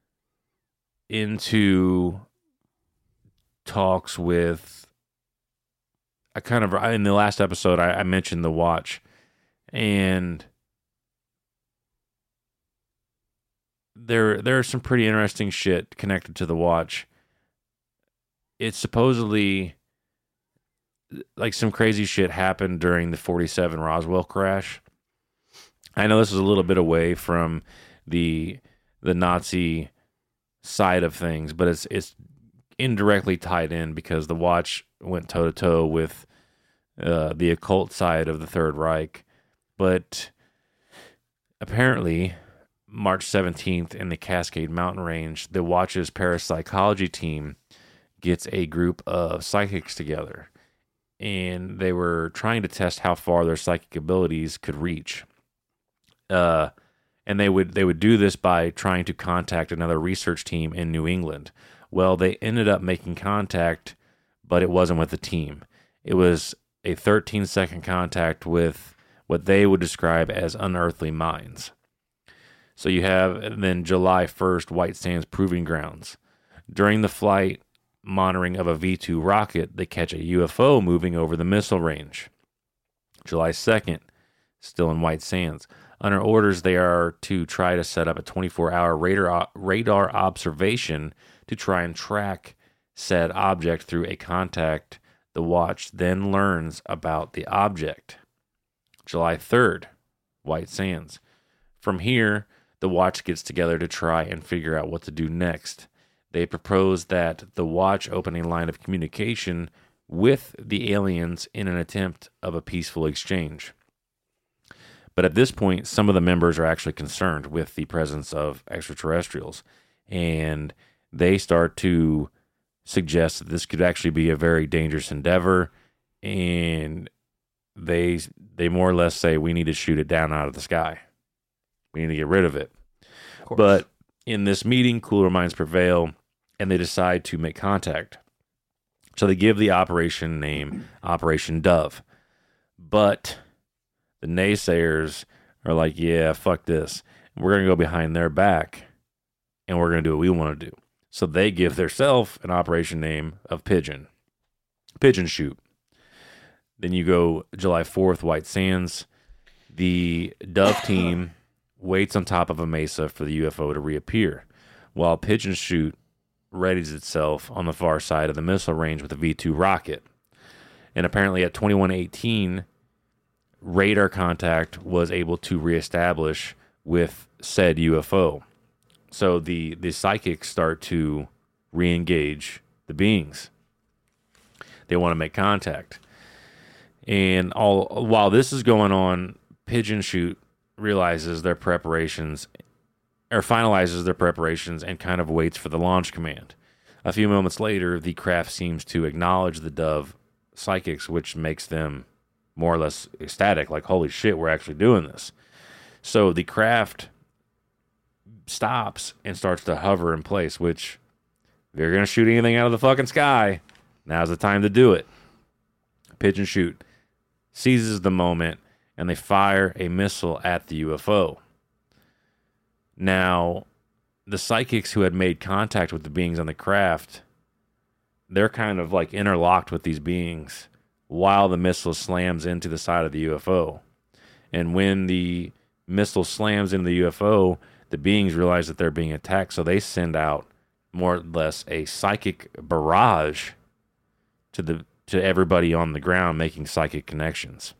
S2: into talks with I kind of in the last episode I, I mentioned the watch, and there there's some pretty interesting shit connected to the watch. It's supposedly like some crazy shit happened during the forty-seven Roswell crash. I know this is a little bit away from the the Nazi side of things, but it's it's indirectly tied in because the watch went toe to toe with uh, the occult side of the Third Reich. But apparently, March seventeenth in the Cascade Mountain Range, the watch's parapsychology team gets a group of psychics together, and they were trying to test how far their psychic abilities could reach. Uh, and they would they would do this by trying to contact another research team in New England. Well, they ended up making contact, but it wasn't with the team. It was a thirteen-second contact with what they would describe as unearthly minds. So you have, and then July first, White Sands Proving Grounds. During the flight monitoring of a V two rocket, they catch a U F O moving over the missile range. July second, still in White Sands. Under orders, they are to try to set up a twenty-four hour radar radar observation to try and track said object through a contact. The watch then learns about the object. July third, White Sands. From here, the Watch gets together to try and figure out what to do next. They propose that the Watch open a line of communication with the aliens in an attempt of a peaceful exchange. But at this point, some of the members are actually concerned with the presence of extraterrestrials, and they start to suggest that this could actually be a very dangerous endeavor, and they they more or less say we need to shoot it down out of the sky. We need to get rid of it.
S1: Of course.
S2: But in this meeting, cooler minds prevail, and they decide to make contact. So they give the operation name Operation Dove. But the naysayers are like, yeah, fuck this. We're going to go behind their back, and we're going to do what we want to do. So they give theirself an operation name of Pigeon. Pigeon Shoot. Then you go July fourth, White Sands. The Dove team waits on top of a mesa for the U F O to reappear, while Pigeon Shoot readies itself on the far side of the missile range with a V two rocket. And apparently at twenty-one eighteen, radar contact was able to reestablish with said U F O. So the, the psychics start to re-engage the beings. They want to make contact. And all while this is going on, Pigeon Shoot realizes their preparations, or finalizes their preparations and kind of waits for the launch command. A few moments later, the craft seems to acknowledge the Dove psychics, which makes them more or less ecstatic, like, holy shit, we're actually doing this. So the craft stops and starts to hover in place, which, if you're going to shoot anything out of the fucking sky, now's the time to do it. Pigeon Shoot seizes the moment, and they fire a missile at the U F O. Now, the psychics who had made contact with the beings on the craft, they're kind of like interlocked with these beings while the missile slams into the side of the U F O. And when the missile slams into the U F O, the beings realize that they're being attacked, so they send out more or less a psychic barrage to the to everybody on the ground, making psychic connections.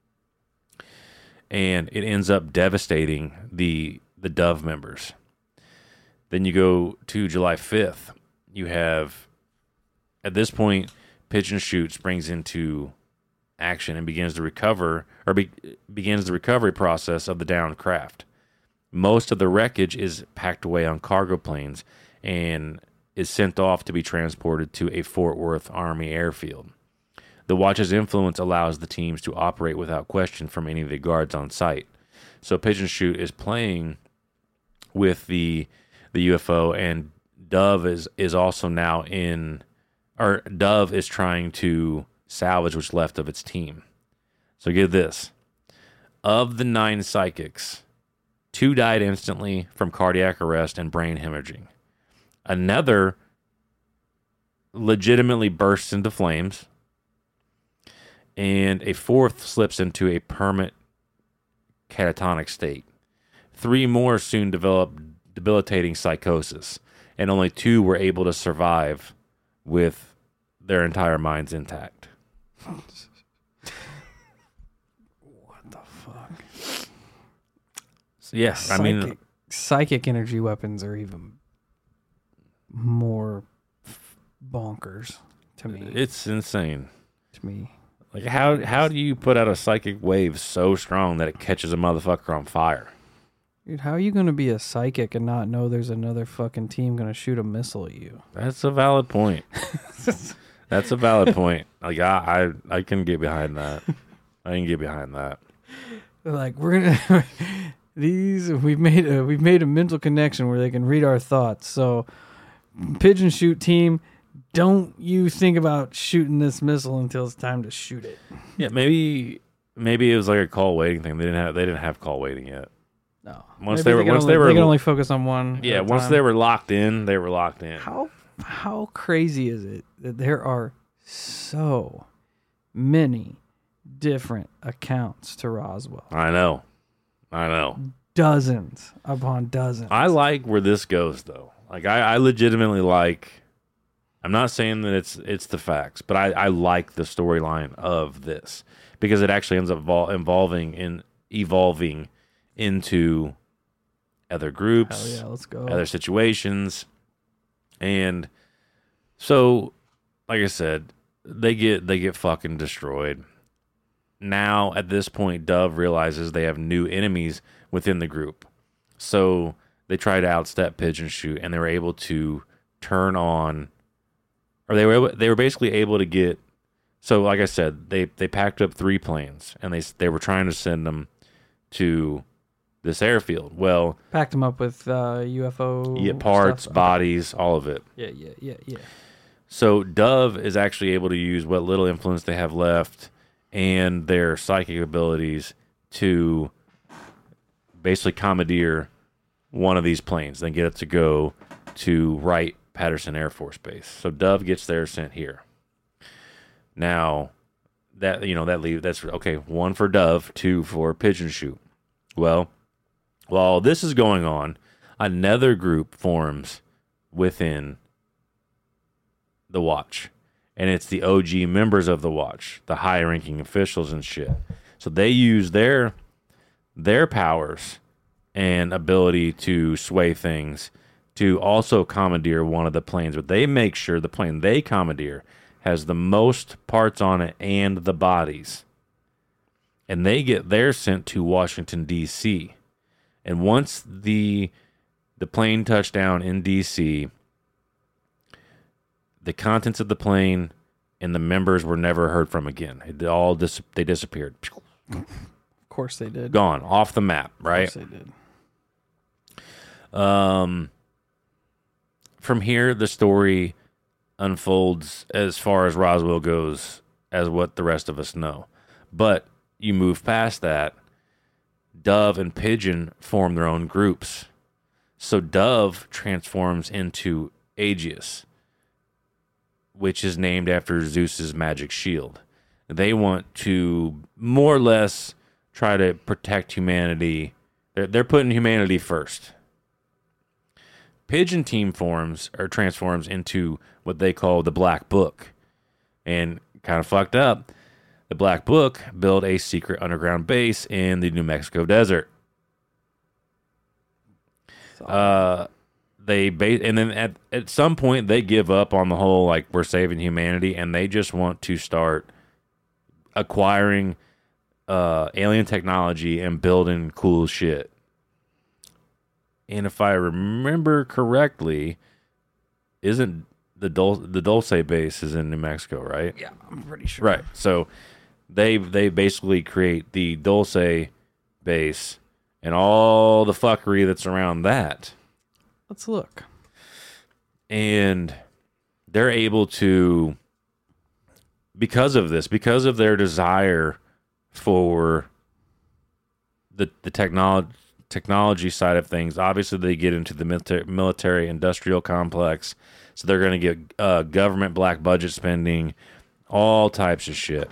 S2: And it ends up devastating the the Dove members. Then you go to July fifth. You have, at this point, Pigeon Shoot springs into action and begins to recover, or be, begins the recovery process of the downed craft. Most of the wreckage is packed away on cargo planes and is sent off to be transported to a Fort Worth Army airfield. The Watch's influence allows the teams to operate without question from any of the guards on site. So Pigeon Shoot is playing with the the U F O, and Dove is is also now in, or Dove is trying to salvage what's left of its team. So get this. Of the nine psychics, two died instantly from cardiac arrest and brain hemorrhaging. Another legitimately bursts into flames, and a fourth slips into a permanent catatonic state. Three more soon developed debilitating psychosis, and only two were able to survive with their entire minds intact.
S1: What the fuck?
S2: So, yeah,
S1: Psychic,
S2: I mean,
S1: psychic energy weapons are even more bonkers to me.
S2: it's insane.
S1: to me.
S2: Like, how how do you put out a psychic wave so strong that it catches a motherfucker on fire?
S1: Dude, how are you going to be a psychic and not know there's another fucking team going to shoot a missile at you?
S2: That's a valid point. That's a valid point. Like, I, I I can get behind that. I can get behind that.
S1: They're like, we're gonna these we've made a we've made a mental connection where they can read our thoughts. So, Pigeon Shoot team, don't you think about shooting this missile until it's time to shoot it.
S2: Yeah, maybe maybe it was like a call waiting thing. They didn't have they didn't have call waiting yet.
S1: No,
S2: Once
S1: Maybe
S2: they were
S1: can
S2: once
S1: only,
S2: they were
S1: they can only focus on one.
S2: yeah
S1: at a
S2: once
S1: time.
S2: they were locked in, they were locked in.
S1: How how crazy is it that there are so many different accounts to Roswell?
S2: I know, I know.
S1: Dozens upon dozens.
S2: I like where this goes though. Like I, I legitimately like. I'm not saying that it's it's the facts, but I, I like the storyline of this because it actually ends up vol- involving in evolving into other groups,
S1: Hell yeah, let's go.
S2: other situations. And so, like I said, they get they get fucking destroyed. Now, at this point, Dove realizes they have new enemies within the group. So they try to outstep Pigeon Shoot, and they were able to turn on, or they were able, they were basically able to get. So, like I said, they they packed up three planes, and they they were trying to send them to this airfield. Well,
S1: Packed them up with uh, U F O
S2: yeah, parts,
S1: stuff.
S2: bodies, all of it.
S1: Yeah, yeah, yeah, yeah.
S2: So Dove is actually able to use what little influence they have left and their psychic abilities to basically commandeer one of these planes, then get it to go to Wright-Patterson Air Force Base. So Dove gets there, sent here. Now, that you know that leave that's okay. One for Dove, two for Pigeon Shoot. Well, while this is going on, another group forms within the Watch, and it's the O G members of the Watch, the high-ranking officials and shit. So they use their their powers and ability to sway things to also commandeer one of the planes, but they make sure the plane they commandeer has the most parts on it and the bodies. And they get theirs sent to Washington, D C. And once the the plane touched down in D C, the contents of the plane and the members were never heard from again. It all dis- they disappeared.
S1: Of course they did.
S2: Gone, off the map, right?
S1: Of course they did.
S2: Um, from here, the story unfolds as far as Roswell goes as what the rest of us know. But you move past that, Dove and Pigeon form their own groups. So Dove transforms into Aegis, which is named after Zeus's magic shield. They want to more or less try to protect humanity. They're, they're putting humanity first. Pigeon team forms or transforms into what they call the Black Book. And kind of fucked up, the Black Book built a secret underground base in the New Mexico desert. Uh, they ba- and then at, at some point they give up on the whole, like, we're saving humanity, and they just want to start acquiring uh, alien technology and building cool shit. And if I remember correctly, isn't the Dul- the Dulce base is in New Mexico, right?
S1: Yeah, I'm pretty sure.
S2: Right. So they they basically create the Dulce base and all the fuckery that's around that.
S1: Let's look.
S2: And they're able to, because of this, because of their desire for the the technology technology side of things, obviously they get into the military, military industrial complex, so they're going to get uh, government black budget spending, all types of shit.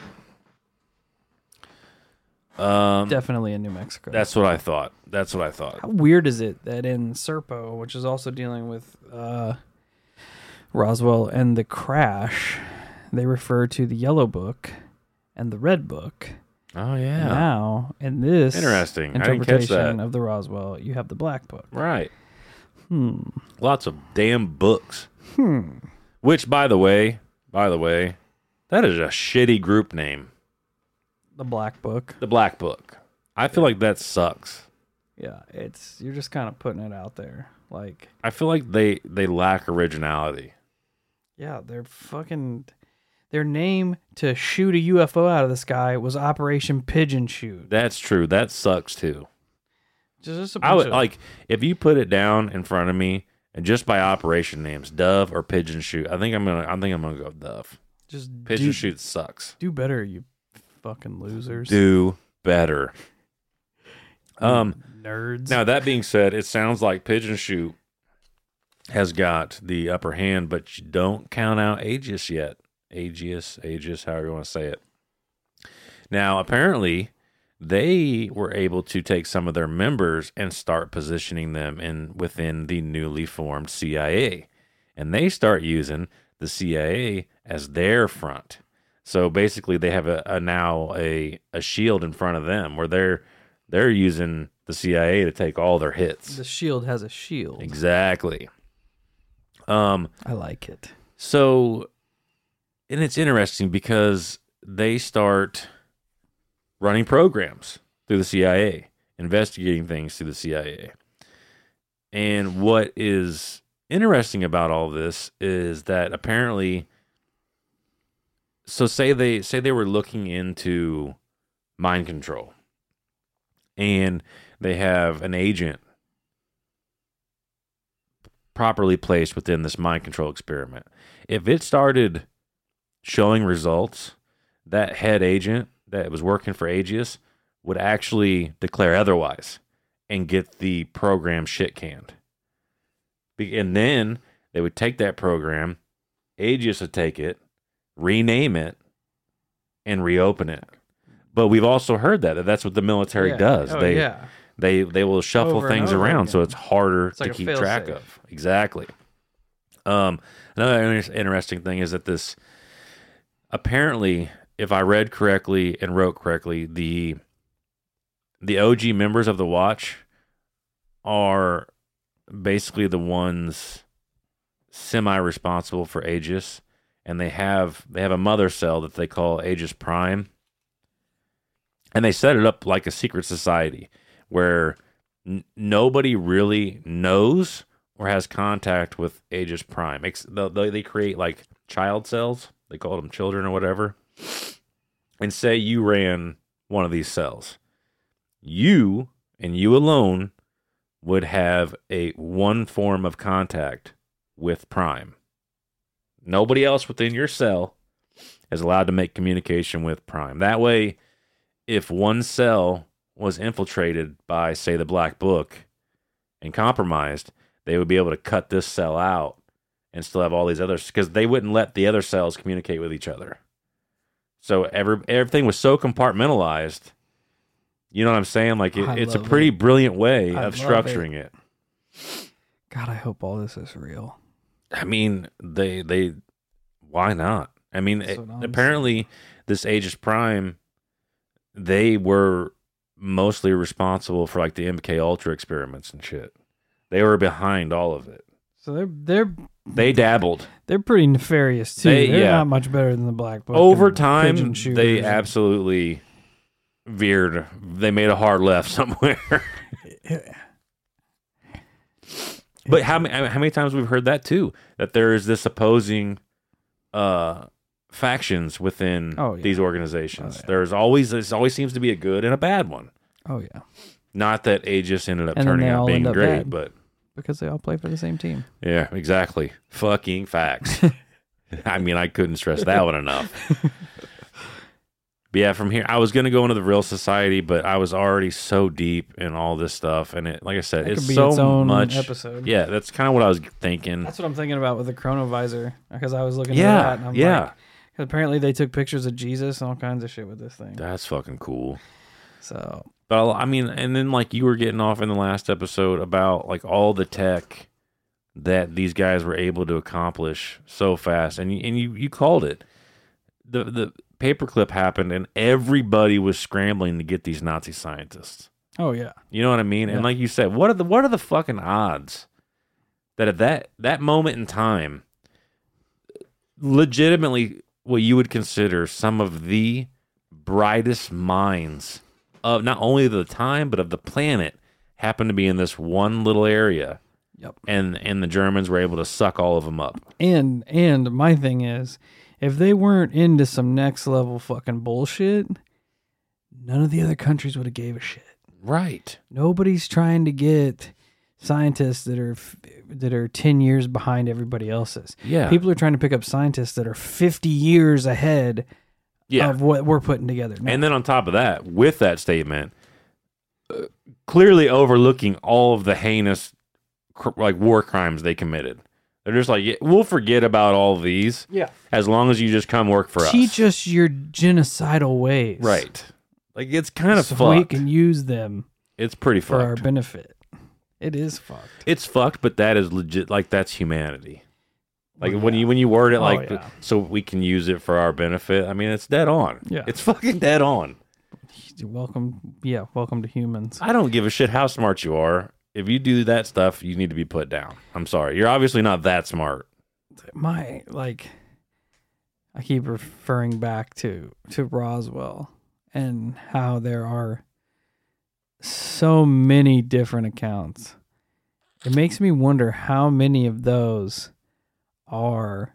S2: Um,
S1: Definitely in New Mexico.
S2: that's what I thought. That's what I thought.
S1: How weird is it that in Serpo, which is also dealing with uh, Roswell and the crash, they refer to the Yellow Book and the Red Book.
S2: Oh
S1: And
S2: yeah,
S1: now, in this
S2: Interesting. I didn't catch
S1: interpretation
S2: that.
S1: of the Roswell, you have the Black Book.
S2: right.
S1: Hmm.
S2: Lots of damn books.
S1: Hmm.
S2: Which, by the way, by the way, that is a shitty group name.
S1: The Black Book.
S2: The Black Book. I feel like that sucks.
S1: Yeah, it's you're just kind of putting it out there. Like,
S2: I feel like they they lack originality.
S1: yeah, they're fucking. Their name to shoot a U F O out of the sky was Operation Pigeon Shoot.
S2: That's true. That sucks too.
S1: Just a
S2: I
S1: bunch
S2: would
S1: of-
S2: like if you put it down in front of me and just by operation names, Dove or Pigeon Shoot. I think I'm gonna. I think I'm gonna go with Dove.
S1: just
S2: Pigeon
S1: do,
S2: Shoot sucks.
S1: do better, you fucking losers.
S2: Do better. Um.
S1: Nerds.
S2: Now that being said, it sounds like Pigeon Shoot has got the upper hand, but you don't count out Aegis yet. Aegis, Aegis, however you want to say it. Now, apparently, they were able to take some of their members and start positioning them in within the newly formed C I A, and they start using the C I A as their front. So basically, they have a, a now a a shield in front of them where they're They're using the C I A to take all their hits.
S1: The shield has a shield.
S2: Exactly. Um,
S1: I like it.
S2: So, and it's interesting because they start running programs through the C I A, investigating things through the C I A. And what is interesting about all this is that apparently, so say they say they were looking into mind control, and they have an agent properly placed within this mind control experiment. If it started showing results, that head agent that was working for Aegis would actually declare otherwise and get the program shit canned. And then they would take that program, Aegis would take it, rename it, and reopen it. But we've also heard that, that that's what the military
S1: Yeah.
S2: does.
S1: Oh,
S2: they
S1: yeah.
S2: they they will shuffle
S1: Over and
S2: things
S1: over
S2: around
S1: again.
S2: so it's harder
S1: It's like
S2: to
S1: a
S2: keep
S1: fail-safe.
S2: track of. Exactly. Um, another inter- interesting thing is that this apparently, if I read correctly and wrote correctly, the the O G members of the Watch are basically the ones semi-responsible for Aegis, and they have they have a mother cell that they call Aegis Prime, and they set it up like a secret society where n- nobody really knows or has contact with Aegis Prime. Ex- they, they create like child cells, they call them children or whatever, and say you ran one of these cells, you and you alone would have a one form of contact with Prime. Nobody else within your cell is allowed to make communication with Prime. That way, if one cell was infiltrated by, say, the Black Book and compromised, they would be able to cut this cell out and still have all these others, because they wouldn't let the other cells communicate with each other. So every, everything was so compartmentalized. You know what I'm saying? Like it,
S1: I
S2: it's a
S1: love
S2: pretty
S1: it.
S2: brilliant way
S1: I
S2: of
S1: love
S2: structuring it.
S1: God, I hope all this is real.
S2: I mean, they they why not? I mean,
S1: That's
S2: it-
S1: what I'm
S2: apparently this Aegis Prime, they were mostly responsible for like the M K Ultra experiments and shit. They were behind all of it.
S1: So they're they're
S2: They dabbled.
S1: they're pretty nefarious too.
S2: They-
S1: They, are
S2: yeah.
S1: not much better than the Black Book.
S2: Over
S1: and
S2: time,
S1: pigeon shooters
S2: they
S1: and-
S2: absolutely veered. They made a hard left somewhere. But how many how many times we've heard that too? That there is this opposing uh, factions within
S1: Oh, yeah.
S2: these organizations.
S1: Oh, yeah.
S2: There's always there always seems to be a good and a bad one.
S1: Oh yeah,
S2: Not that Aegis ended up
S1: And then
S2: turning
S1: they
S2: out
S1: all
S2: being
S1: end up
S2: great,
S1: bad.
S2: but
S1: because they all play for the same team.
S2: yeah, exactly. Fucking facts. I mean, I couldn't stress that one enough. But yeah, from here, I was going to go into the Real Society, but I was already so deep in all this stuff. And it, like I said,
S1: That
S2: it's
S1: could be
S2: so
S1: its own
S2: much.
S1: episode.
S2: Yeah, that's kind of what I was thinking.
S1: That's what I'm thinking about with the chronovisor, because I was looking
S2: Yeah,
S1: at that and I'm
S2: yeah.
S1: like, 'cause apparently they took pictures of Jesus and all kinds of shit with this thing.
S2: That's fucking cool.
S1: So
S2: But I'll- I mean, and then like you were getting off in the last episode about like all the tech that these guys were able to accomplish so fast, and you, and you you called it. The the paperclip happened, and everybody was scrambling to get these Nazi scientists.
S1: oh yeah,
S2: You know what I mean? And
S1: Yeah.
S2: like you said, what are the what are the fucking odds that at that that moment in time, legitimately, what you would consider some of the brightest minds of not only the time but of the planet happened to be in this one little area.
S1: Yep.
S2: And and the Germans were able to suck all of them up.
S1: and and my thing is, if they weren't into some next level fucking bullshit, none of the other countries would have gave a shit.
S2: Right.
S1: Nobody's trying to get scientists that are f- that are ten years behind everybody else's.
S2: Yeah.
S1: People are trying to pick up scientists that are fifty years ahead
S2: Yeah.
S1: of what we're putting together now.
S2: And then on top of that, with that statement, uh, clearly overlooking all of the heinous cr- like war crimes they committed. They're just like, yeah, we'll forget about all of these
S1: yeah,
S2: as long as you just come work for
S1: teach
S2: us.
S1: us your genocidal ways,
S2: Right. Like it's kind of
S1: so
S2: fucked.
S1: we can use them
S2: It's pretty
S1: for our
S2: fucked.
S1: benefit. It is fucked.
S2: It's fucked, but that is legit. Like that's humanity. Like
S1: Well,
S2: when
S1: yeah.
S2: you when you word it
S1: Oh,
S2: like
S1: yeah.
S2: so we can use it for our benefit. I mean, it's dead on.
S1: Yeah.
S2: It's fucking dead on.
S1: welcome. Yeah, welcome to humans.
S2: I don't give a shit how smart you are. If you do that stuff, you need to be put down. I'm sorry. You're obviously not that smart.
S1: My like, I keep referring back to to Roswell and how there are so many different accounts. It makes me wonder how many of those are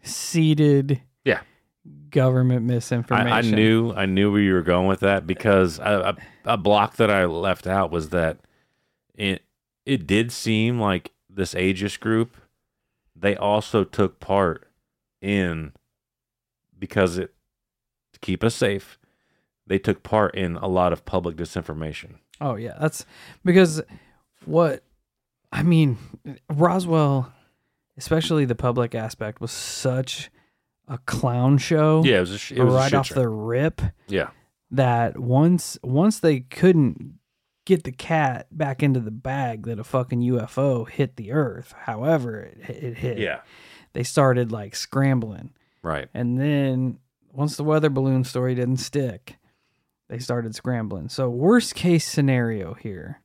S1: seeded
S2: Yeah.
S1: government misinformation.
S2: I, I knew I knew where you were going with that because a, a, a block that I left out was that it it did seem like this ageist group, they also took part in, because it to keep us safe, they took part in a lot of public disinformation.
S1: Oh yeah, that's because what I mean, Roswell, especially the public aspect, was such a clown show.
S2: Yeah, it was a, sh- it was a
S1: right
S2: shit
S1: off
S2: show.
S1: the rip.
S2: Yeah.
S1: That once once they couldn't get the cat back into the bag that a fucking U F O hit the Earth, however it, it hit.
S2: Yeah.
S1: They started like scrambling.
S2: Right.
S1: And then once the weather balloon story didn't stick, they started scrambling. So worst case scenario here,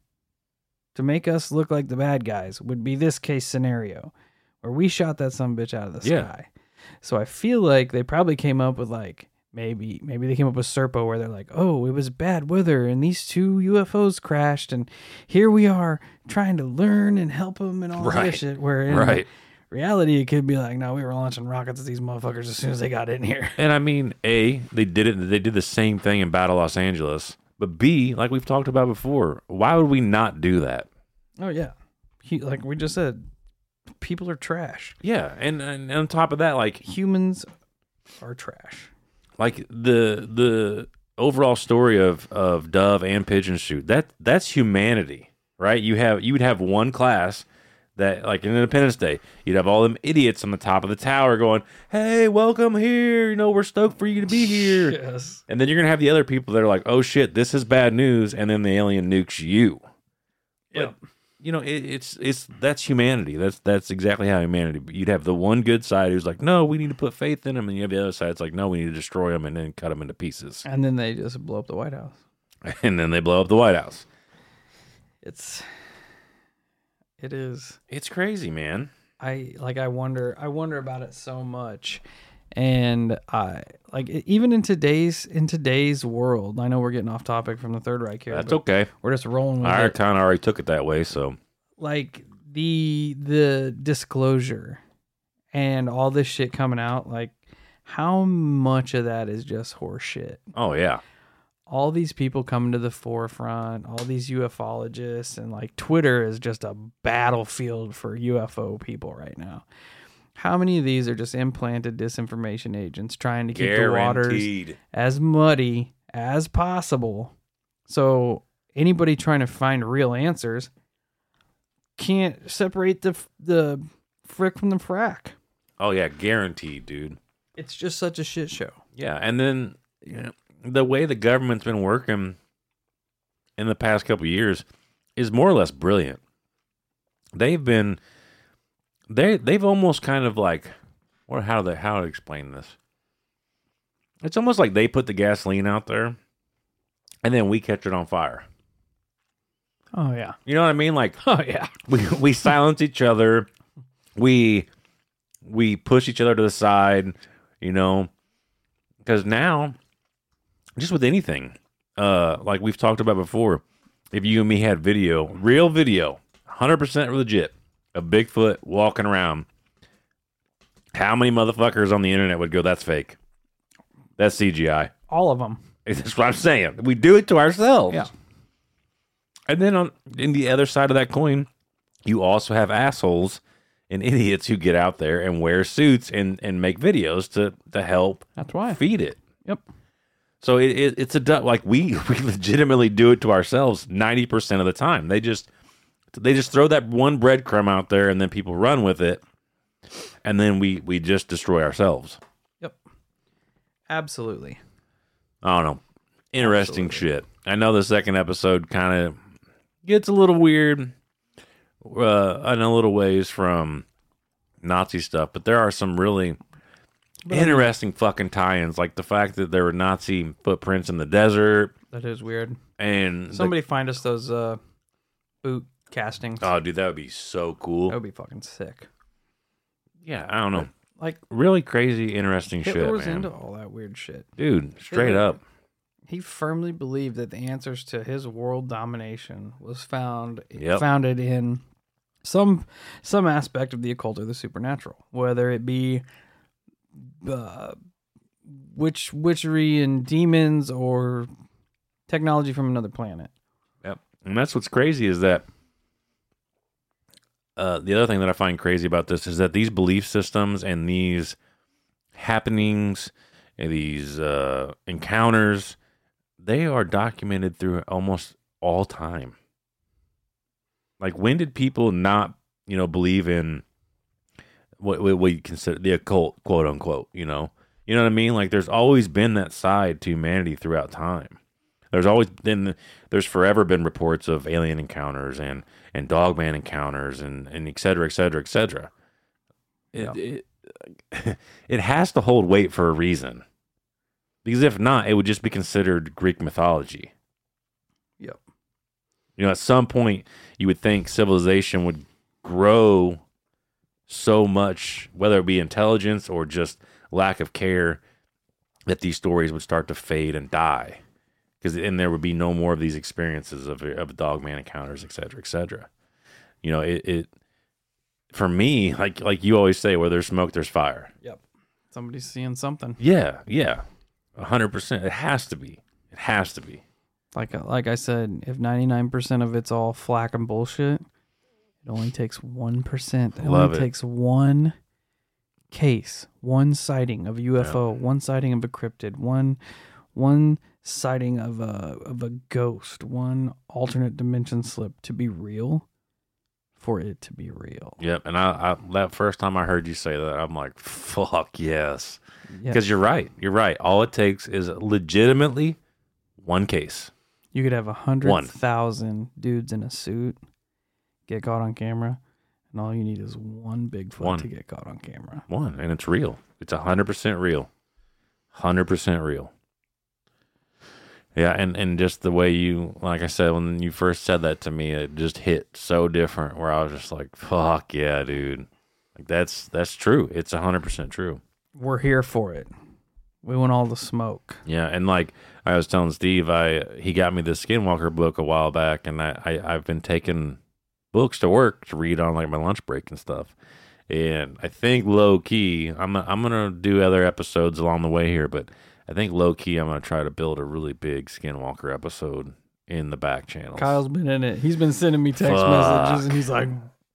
S1: to make us look like the bad guys, would be this case scenario where we shot that son of a bitch out of the
S2: Yeah.
S1: sky. So I feel like they probably came up with like, maybe maybe they came up with Serpo where they're like, oh, it was bad weather and these two U F Os crashed and here we are trying to learn and help them and all
S2: Right.
S1: that shit. Where in
S2: Right.
S1: reality, it could be like, no, we were launching rockets at these motherfuckers as soon as they got in here.
S2: And I mean, A, they did it. They did the same thing in Battle Los Angeles. But B, like we've talked about before, why would we not do that?
S1: Oh, yeah. He, like we just said, people are trash.
S2: Yeah, and, and on top of that, like
S1: Humans are trash.
S2: like the the overall story of, of Dove and Pigeon Shoot, that that's humanity, right? You have you would have one class that, like in Independence Day, you'd have all them idiots on the top of the tower going, "Hey, welcome here! You know, we're stoked for you to be here."
S1: Yes.
S2: And then you're gonna have the other people that are like, "Oh shit, this is bad news," and then the alien nukes you.
S1: Yep.
S2: But, you know, it, it's it's that's humanity. That's that's exactly how humanity. You'd have the one good side who's like, "No, we need to put faith in them," and you have the other side that's like, "No, we need to destroy them and then cut them into pieces."
S1: And then they just blow up the White House.
S2: And then they blow up the White House.
S1: It's, it is.
S2: It's crazy, man.
S1: I like. I wonder. I wonder about it so much, and I like e- even in today's in today's world. I know we're getting off topic from the Third Reich here.
S2: That's
S1: but
S2: okay.
S1: We're just rolling with
S2: I
S1: it.
S2: kind of already took it that way, so
S1: Like the the disclosure and all this shit coming out. Like, how much of that is just horse shit?
S2: oh yeah,
S1: All these people coming to the forefront, all these ufologists, and like Twitter is just a battlefield for U F O people right now. How many of these are just implanted disinformation agents trying to keep the waters
S2: guaranteed.
S1: as muddy as possible? So anybody trying to find real answers can't separate the the frick from the frack.
S2: Oh yeah, guaranteed, dude.
S1: It's just such a shit show.
S2: Yeah, and then you know, the way the government's been working in the past couple of years is more or less brilliant. They've been they they've almost kind of like, what how do they how to explain this? It's almost like they put the gasoline out there and then we catch it on fire.
S1: Oh yeah.
S2: You know what I mean? Like
S1: Oh yeah.
S2: we we silence each other. We we push each other to the side, you know, because now, just with anything, uh, like we've talked about before, if you and me had video, real video, one hundred percent legit, of Bigfoot walking around, how many motherfuckers on the internet would go, "That's fake. That's C G I."
S1: All of them.
S2: That's what I'm saying. We do it to ourselves.
S1: Yeah.
S2: And then on in the other side of that coin, you also have assholes and idiots who get out there and wear suits and, and make videos to, to help
S1: That's why.
S2: feed it.
S1: Yep.
S2: So it, it it's a du- like we we legitimately do it to ourselves ninety percent of the time. They just they just throw that one breadcrumb out there and then people run with it, and then we we just destroy ourselves.
S1: Yep. Absolutely.
S2: I don't know. Interesting
S1: Absolutely.
S2: shit. I know the second episode kind of gets a little weird uh, in a little ways from Nazi stuff, but there are some really interesting fucking tie-ins, like the fact that there were Nazi footprints in the desert,
S1: That is weird.
S2: And
S1: Somebody the, find us those uh, boot castings.
S2: Oh, dude, that would be so cool.
S1: That would be fucking sick.
S2: Yeah, I don't know.
S1: But, like
S2: really crazy, interesting
S1: Hitler
S2: shit,
S1: was
S2: man.
S1: into all that weird shit.
S2: Dude, straight
S1: Hitler,
S2: up.
S1: He firmly believed that the answers to his world domination was found
S2: yep.
S1: founded in some some aspect of the occult or the supernatural, whether it be uh, witch witchery and demons or technology from another planet.
S2: Yep. And that's what's crazy is that uh, the other thing that I find crazy about this is that these belief systems and these happenings and these uh, encounters, they are documented through almost all time. Like, when did people not, you know, believe in what what you consider the occult, quote unquote, you know? You know what I mean? Like, there's always been that side to humanity throughout time. There's always been, there's forever been reports of alien encounters and, and dogman encounters and, and et cetera, et cetera, et cetera. It,
S1: Yeah.
S2: it, it has to hold weight for a reason. Because if not, it would just be considered Greek mythology.
S1: Yep.
S2: You know, at some point, you would think civilization would grow so much, whether it be intelligence or just lack of care, that these stories would start to fade and die. Because and there would be no more of these experiences of of dogman encounters, et cetera, et cetera. You know, it, it for me, like like you always say, where there's smoke, there's fire.
S1: Yep. Somebody's seeing something.
S2: Yeah, yeah, a hundred percent. It has to be. It has to be.
S1: Like like I said, if ninety-nine percent of it's all flack and bullshit, it only takes one percent. It
S2: Love
S1: only
S2: it.
S1: takes one case, one sighting of a U F O,
S2: Yeah.
S1: one sighting of a cryptid, one one sighting of a of a ghost, one alternate dimension slip to be real, for it to be real.
S2: Yep. And I, I that first time I heard you say that, I'm like, fuck yes.
S1: Yeah.
S2: Because you're right. You're right. All it takes is legitimately one case.
S1: You could have a hundred
S2: One.
S1: thousand dudes in a suit get caught on camera, and all you need is one Bigfoot
S2: One.
S1: to get caught on camera.
S2: One. And it's real. It's one hundred percent real. one hundred percent real. Yeah, and, and just the way you, like I said, when you first said that to me, it just hit so different where I was just like, fuck yeah, dude. Like that's that's true. It's one hundred percent true.
S1: We're here for it. We want all the smoke.
S2: Yeah, and like I was telling Steve, I he got me the Skinwalker book a while back, and I, I, I've been taking books to work to read on like my lunch break and stuff. And I think low key, I'm I'm gonna do other episodes along the way here, but I think low key I'm gonna try to build a really big Skinwalker episode in the back channels.
S1: Kyle's been in it. He's been sending me text
S2: Fuck.
S1: messages, and he's like,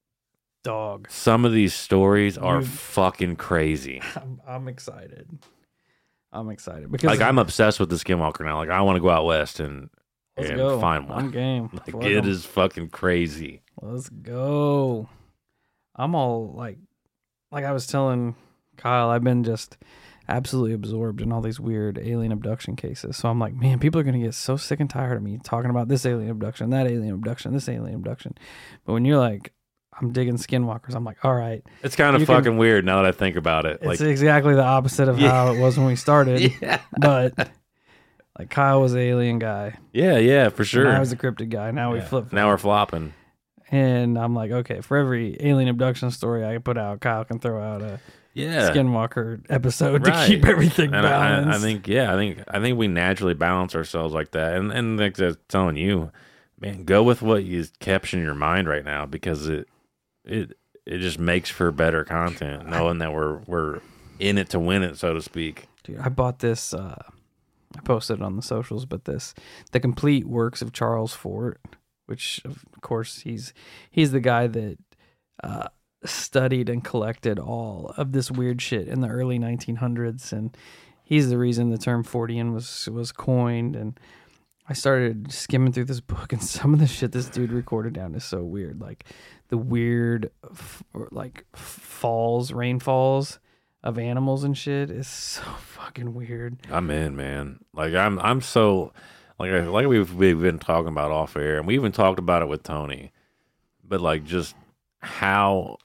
S1: "Dog,
S2: Some of these stories are
S1: You-
S2: fucking crazy.
S1: I'm, I'm excited. I'm excited because
S2: Like I'm obsessed with the Skinwalker now. Like I want to go out west and
S1: let's
S2: and
S1: go.
S2: find
S1: I'm
S2: one.
S1: game.
S2: Like
S1: Fuck
S2: it
S1: 'em.
S2: is fucking crazy.
S1: Let's go. I'm all like, like I was telling Kyle, I've been just absolutely absorbed in all these weird alien abduction cases. So I'm like, man, people are going to get so sick and tired of me talking about this alien abduction, that alien abduction, this alien abduction. But when you're like, I'm digging Skinwalkers, I'm like, all right.
S2: It's kind of
S1: You can-
S2: fucking weird now that I think about it.
S1: It's
S2: Like
S1: exactly the opposite of
S2: Yeah.
S1: how it was when we started.
S2: yeah,
S1: But like Kyle was the alien guy.
S2: yeah, yeah, for sure.
S1: And I was the cryptid guy. Now we
S2: Yeah.
S1: flip.
S2: Now we're flopping.
S1: And I'm like, okay, for every alien abduction story I put out, Kyle can throw out a
S2: Yeah,
S1: Skinwalker episode
S2: Right.
S1: to keep everything
S2: and I,
S1: balanced.
S2: I, I think yeah, I think I think we naturally balance ourselves like that. And and like I was telling you, man, go with what you caption in your mind right now because it it it just makes for better content, knowing that we're we're in it to win it, so to speak.
S1: Dude, I bought this. Uh, I posted it on the socials, but this the complete works of Charles Fort, which of course he's he's the guy that uh, studied and collected all of this weird shit in the early nineteen hundreds, and he's the reason the term Fortean was was coined. And I started skimming through this book, and some of the shit this dude recorded down is so weird, like the weird f- or like falls, rainfalls of animals and shit is so fucking weird.
S2: I'm in, man. Like I'm I'm so like I- like we've we've been talking about off air, and we even talked about it with Tony. But like just how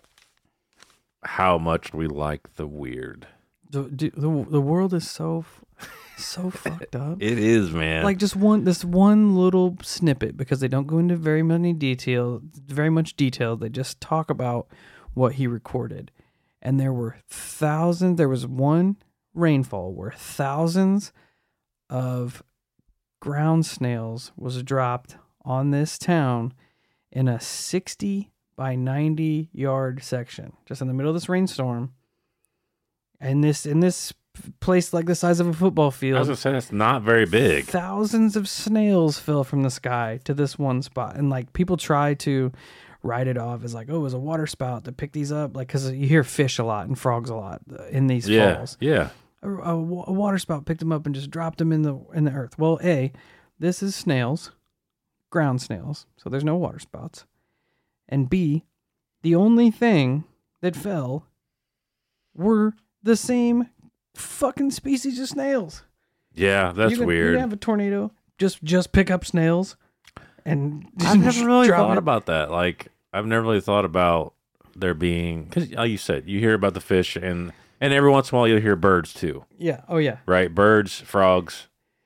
S2: how much we like the weird.
S1: The the, the world is so So fucked up.
S2: It is, man.
S1: Like just one, this one little snippet, because they don't go into very many detail, very much detail. They just talk about what he recorded. And there were thousands, there was one rainfall where thousands of ground snails was dropped on this town in a sixty by ninety yard section, just in the middle of this rainstorm. And this, in this place like the size of a football field,
S2: I was gonna say that's not very big.
S1: Thousands of snails fell from the sky to this one spot, and like people try to write it off as like, oh, it was a water spout that picked these up, like because you hear fish a lot and frogs a lot in these
S2: Yeah,
S1: falls.
S2: yeah.
S1: A, a, wa- a water spout picked them up and just dropped them in the in the earth. Well, a, this is snails, ground snails, so there's no water spouts, and b, the only thing that fell were the same fucking species of snails.
S2: Yeah, that's
S1: you can,
S2: weird.
S1: You can have a tornado, just just pick up snails, and
S2: I've never really
S1: drop
S2: thought
S1: it.
S2: about that. Like, I've never really thought about there being, because like you said, you hear about the fish, and and every once in a while you'll hear birds too,
S1: Yeah. Oh yeah.
S2: right? Birds, frogs,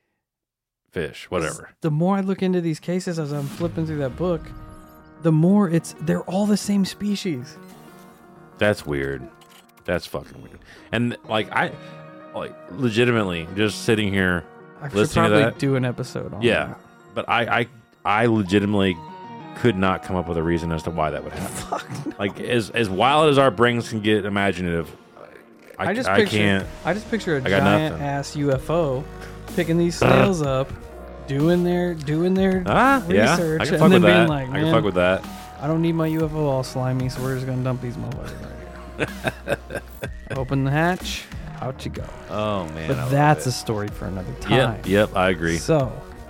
S2: fish, whatever.
S1: The more I look into these cases as I'm flipping through that book, the more it's they're all the same species.
S2: That's weird. That's fucking weird. And like I, like legitimately, just sitting here
S1: I should
S2: listening to
S1: probably
S2: that.
S1: do an episode on
S2: Yeah,
S1: that.
S2: but I, I, I legitimately could not come up with a reason as to why that would happen.
S1: Fuck no.
S2: Like as as wild as our brains can get imaginative, I,
S1: I just
S2: I
S1: picture
S2: can't.
S1: I just picture a
S2: I got
S1: giant
S2: nothing.
S1: ass U F O picking these snails up, doing their doing their
S2: Ah, yeah,
S1: research,
S2: I can
S1: and
S2: fuck
S1: then
S2: with
S1: being
S2: that.
S1: like,
S2: I
S1: man,
S2: can fuck with that.
S1: I don't need my U F O all slimy, so we're just gonna dump these motherfuckers right here. Open the hatch, out you go.
S2: Oh man,
S1: But that's a story for another time.
S2: Yep, yep, I agree.
S1: So,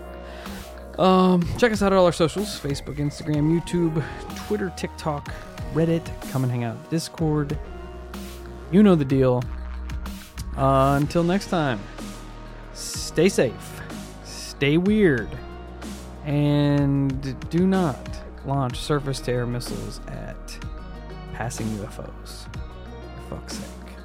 S1: um, check us out at all our socials: Facebook, Instagram, YouTube, Twitter, TikTok, Reddit. Come and hang out, Discord. You know the deal. Uh, until next time, stay safe, stay weird, and do not launch surface-to-air missiles at passing U F Os. For fuck's sake.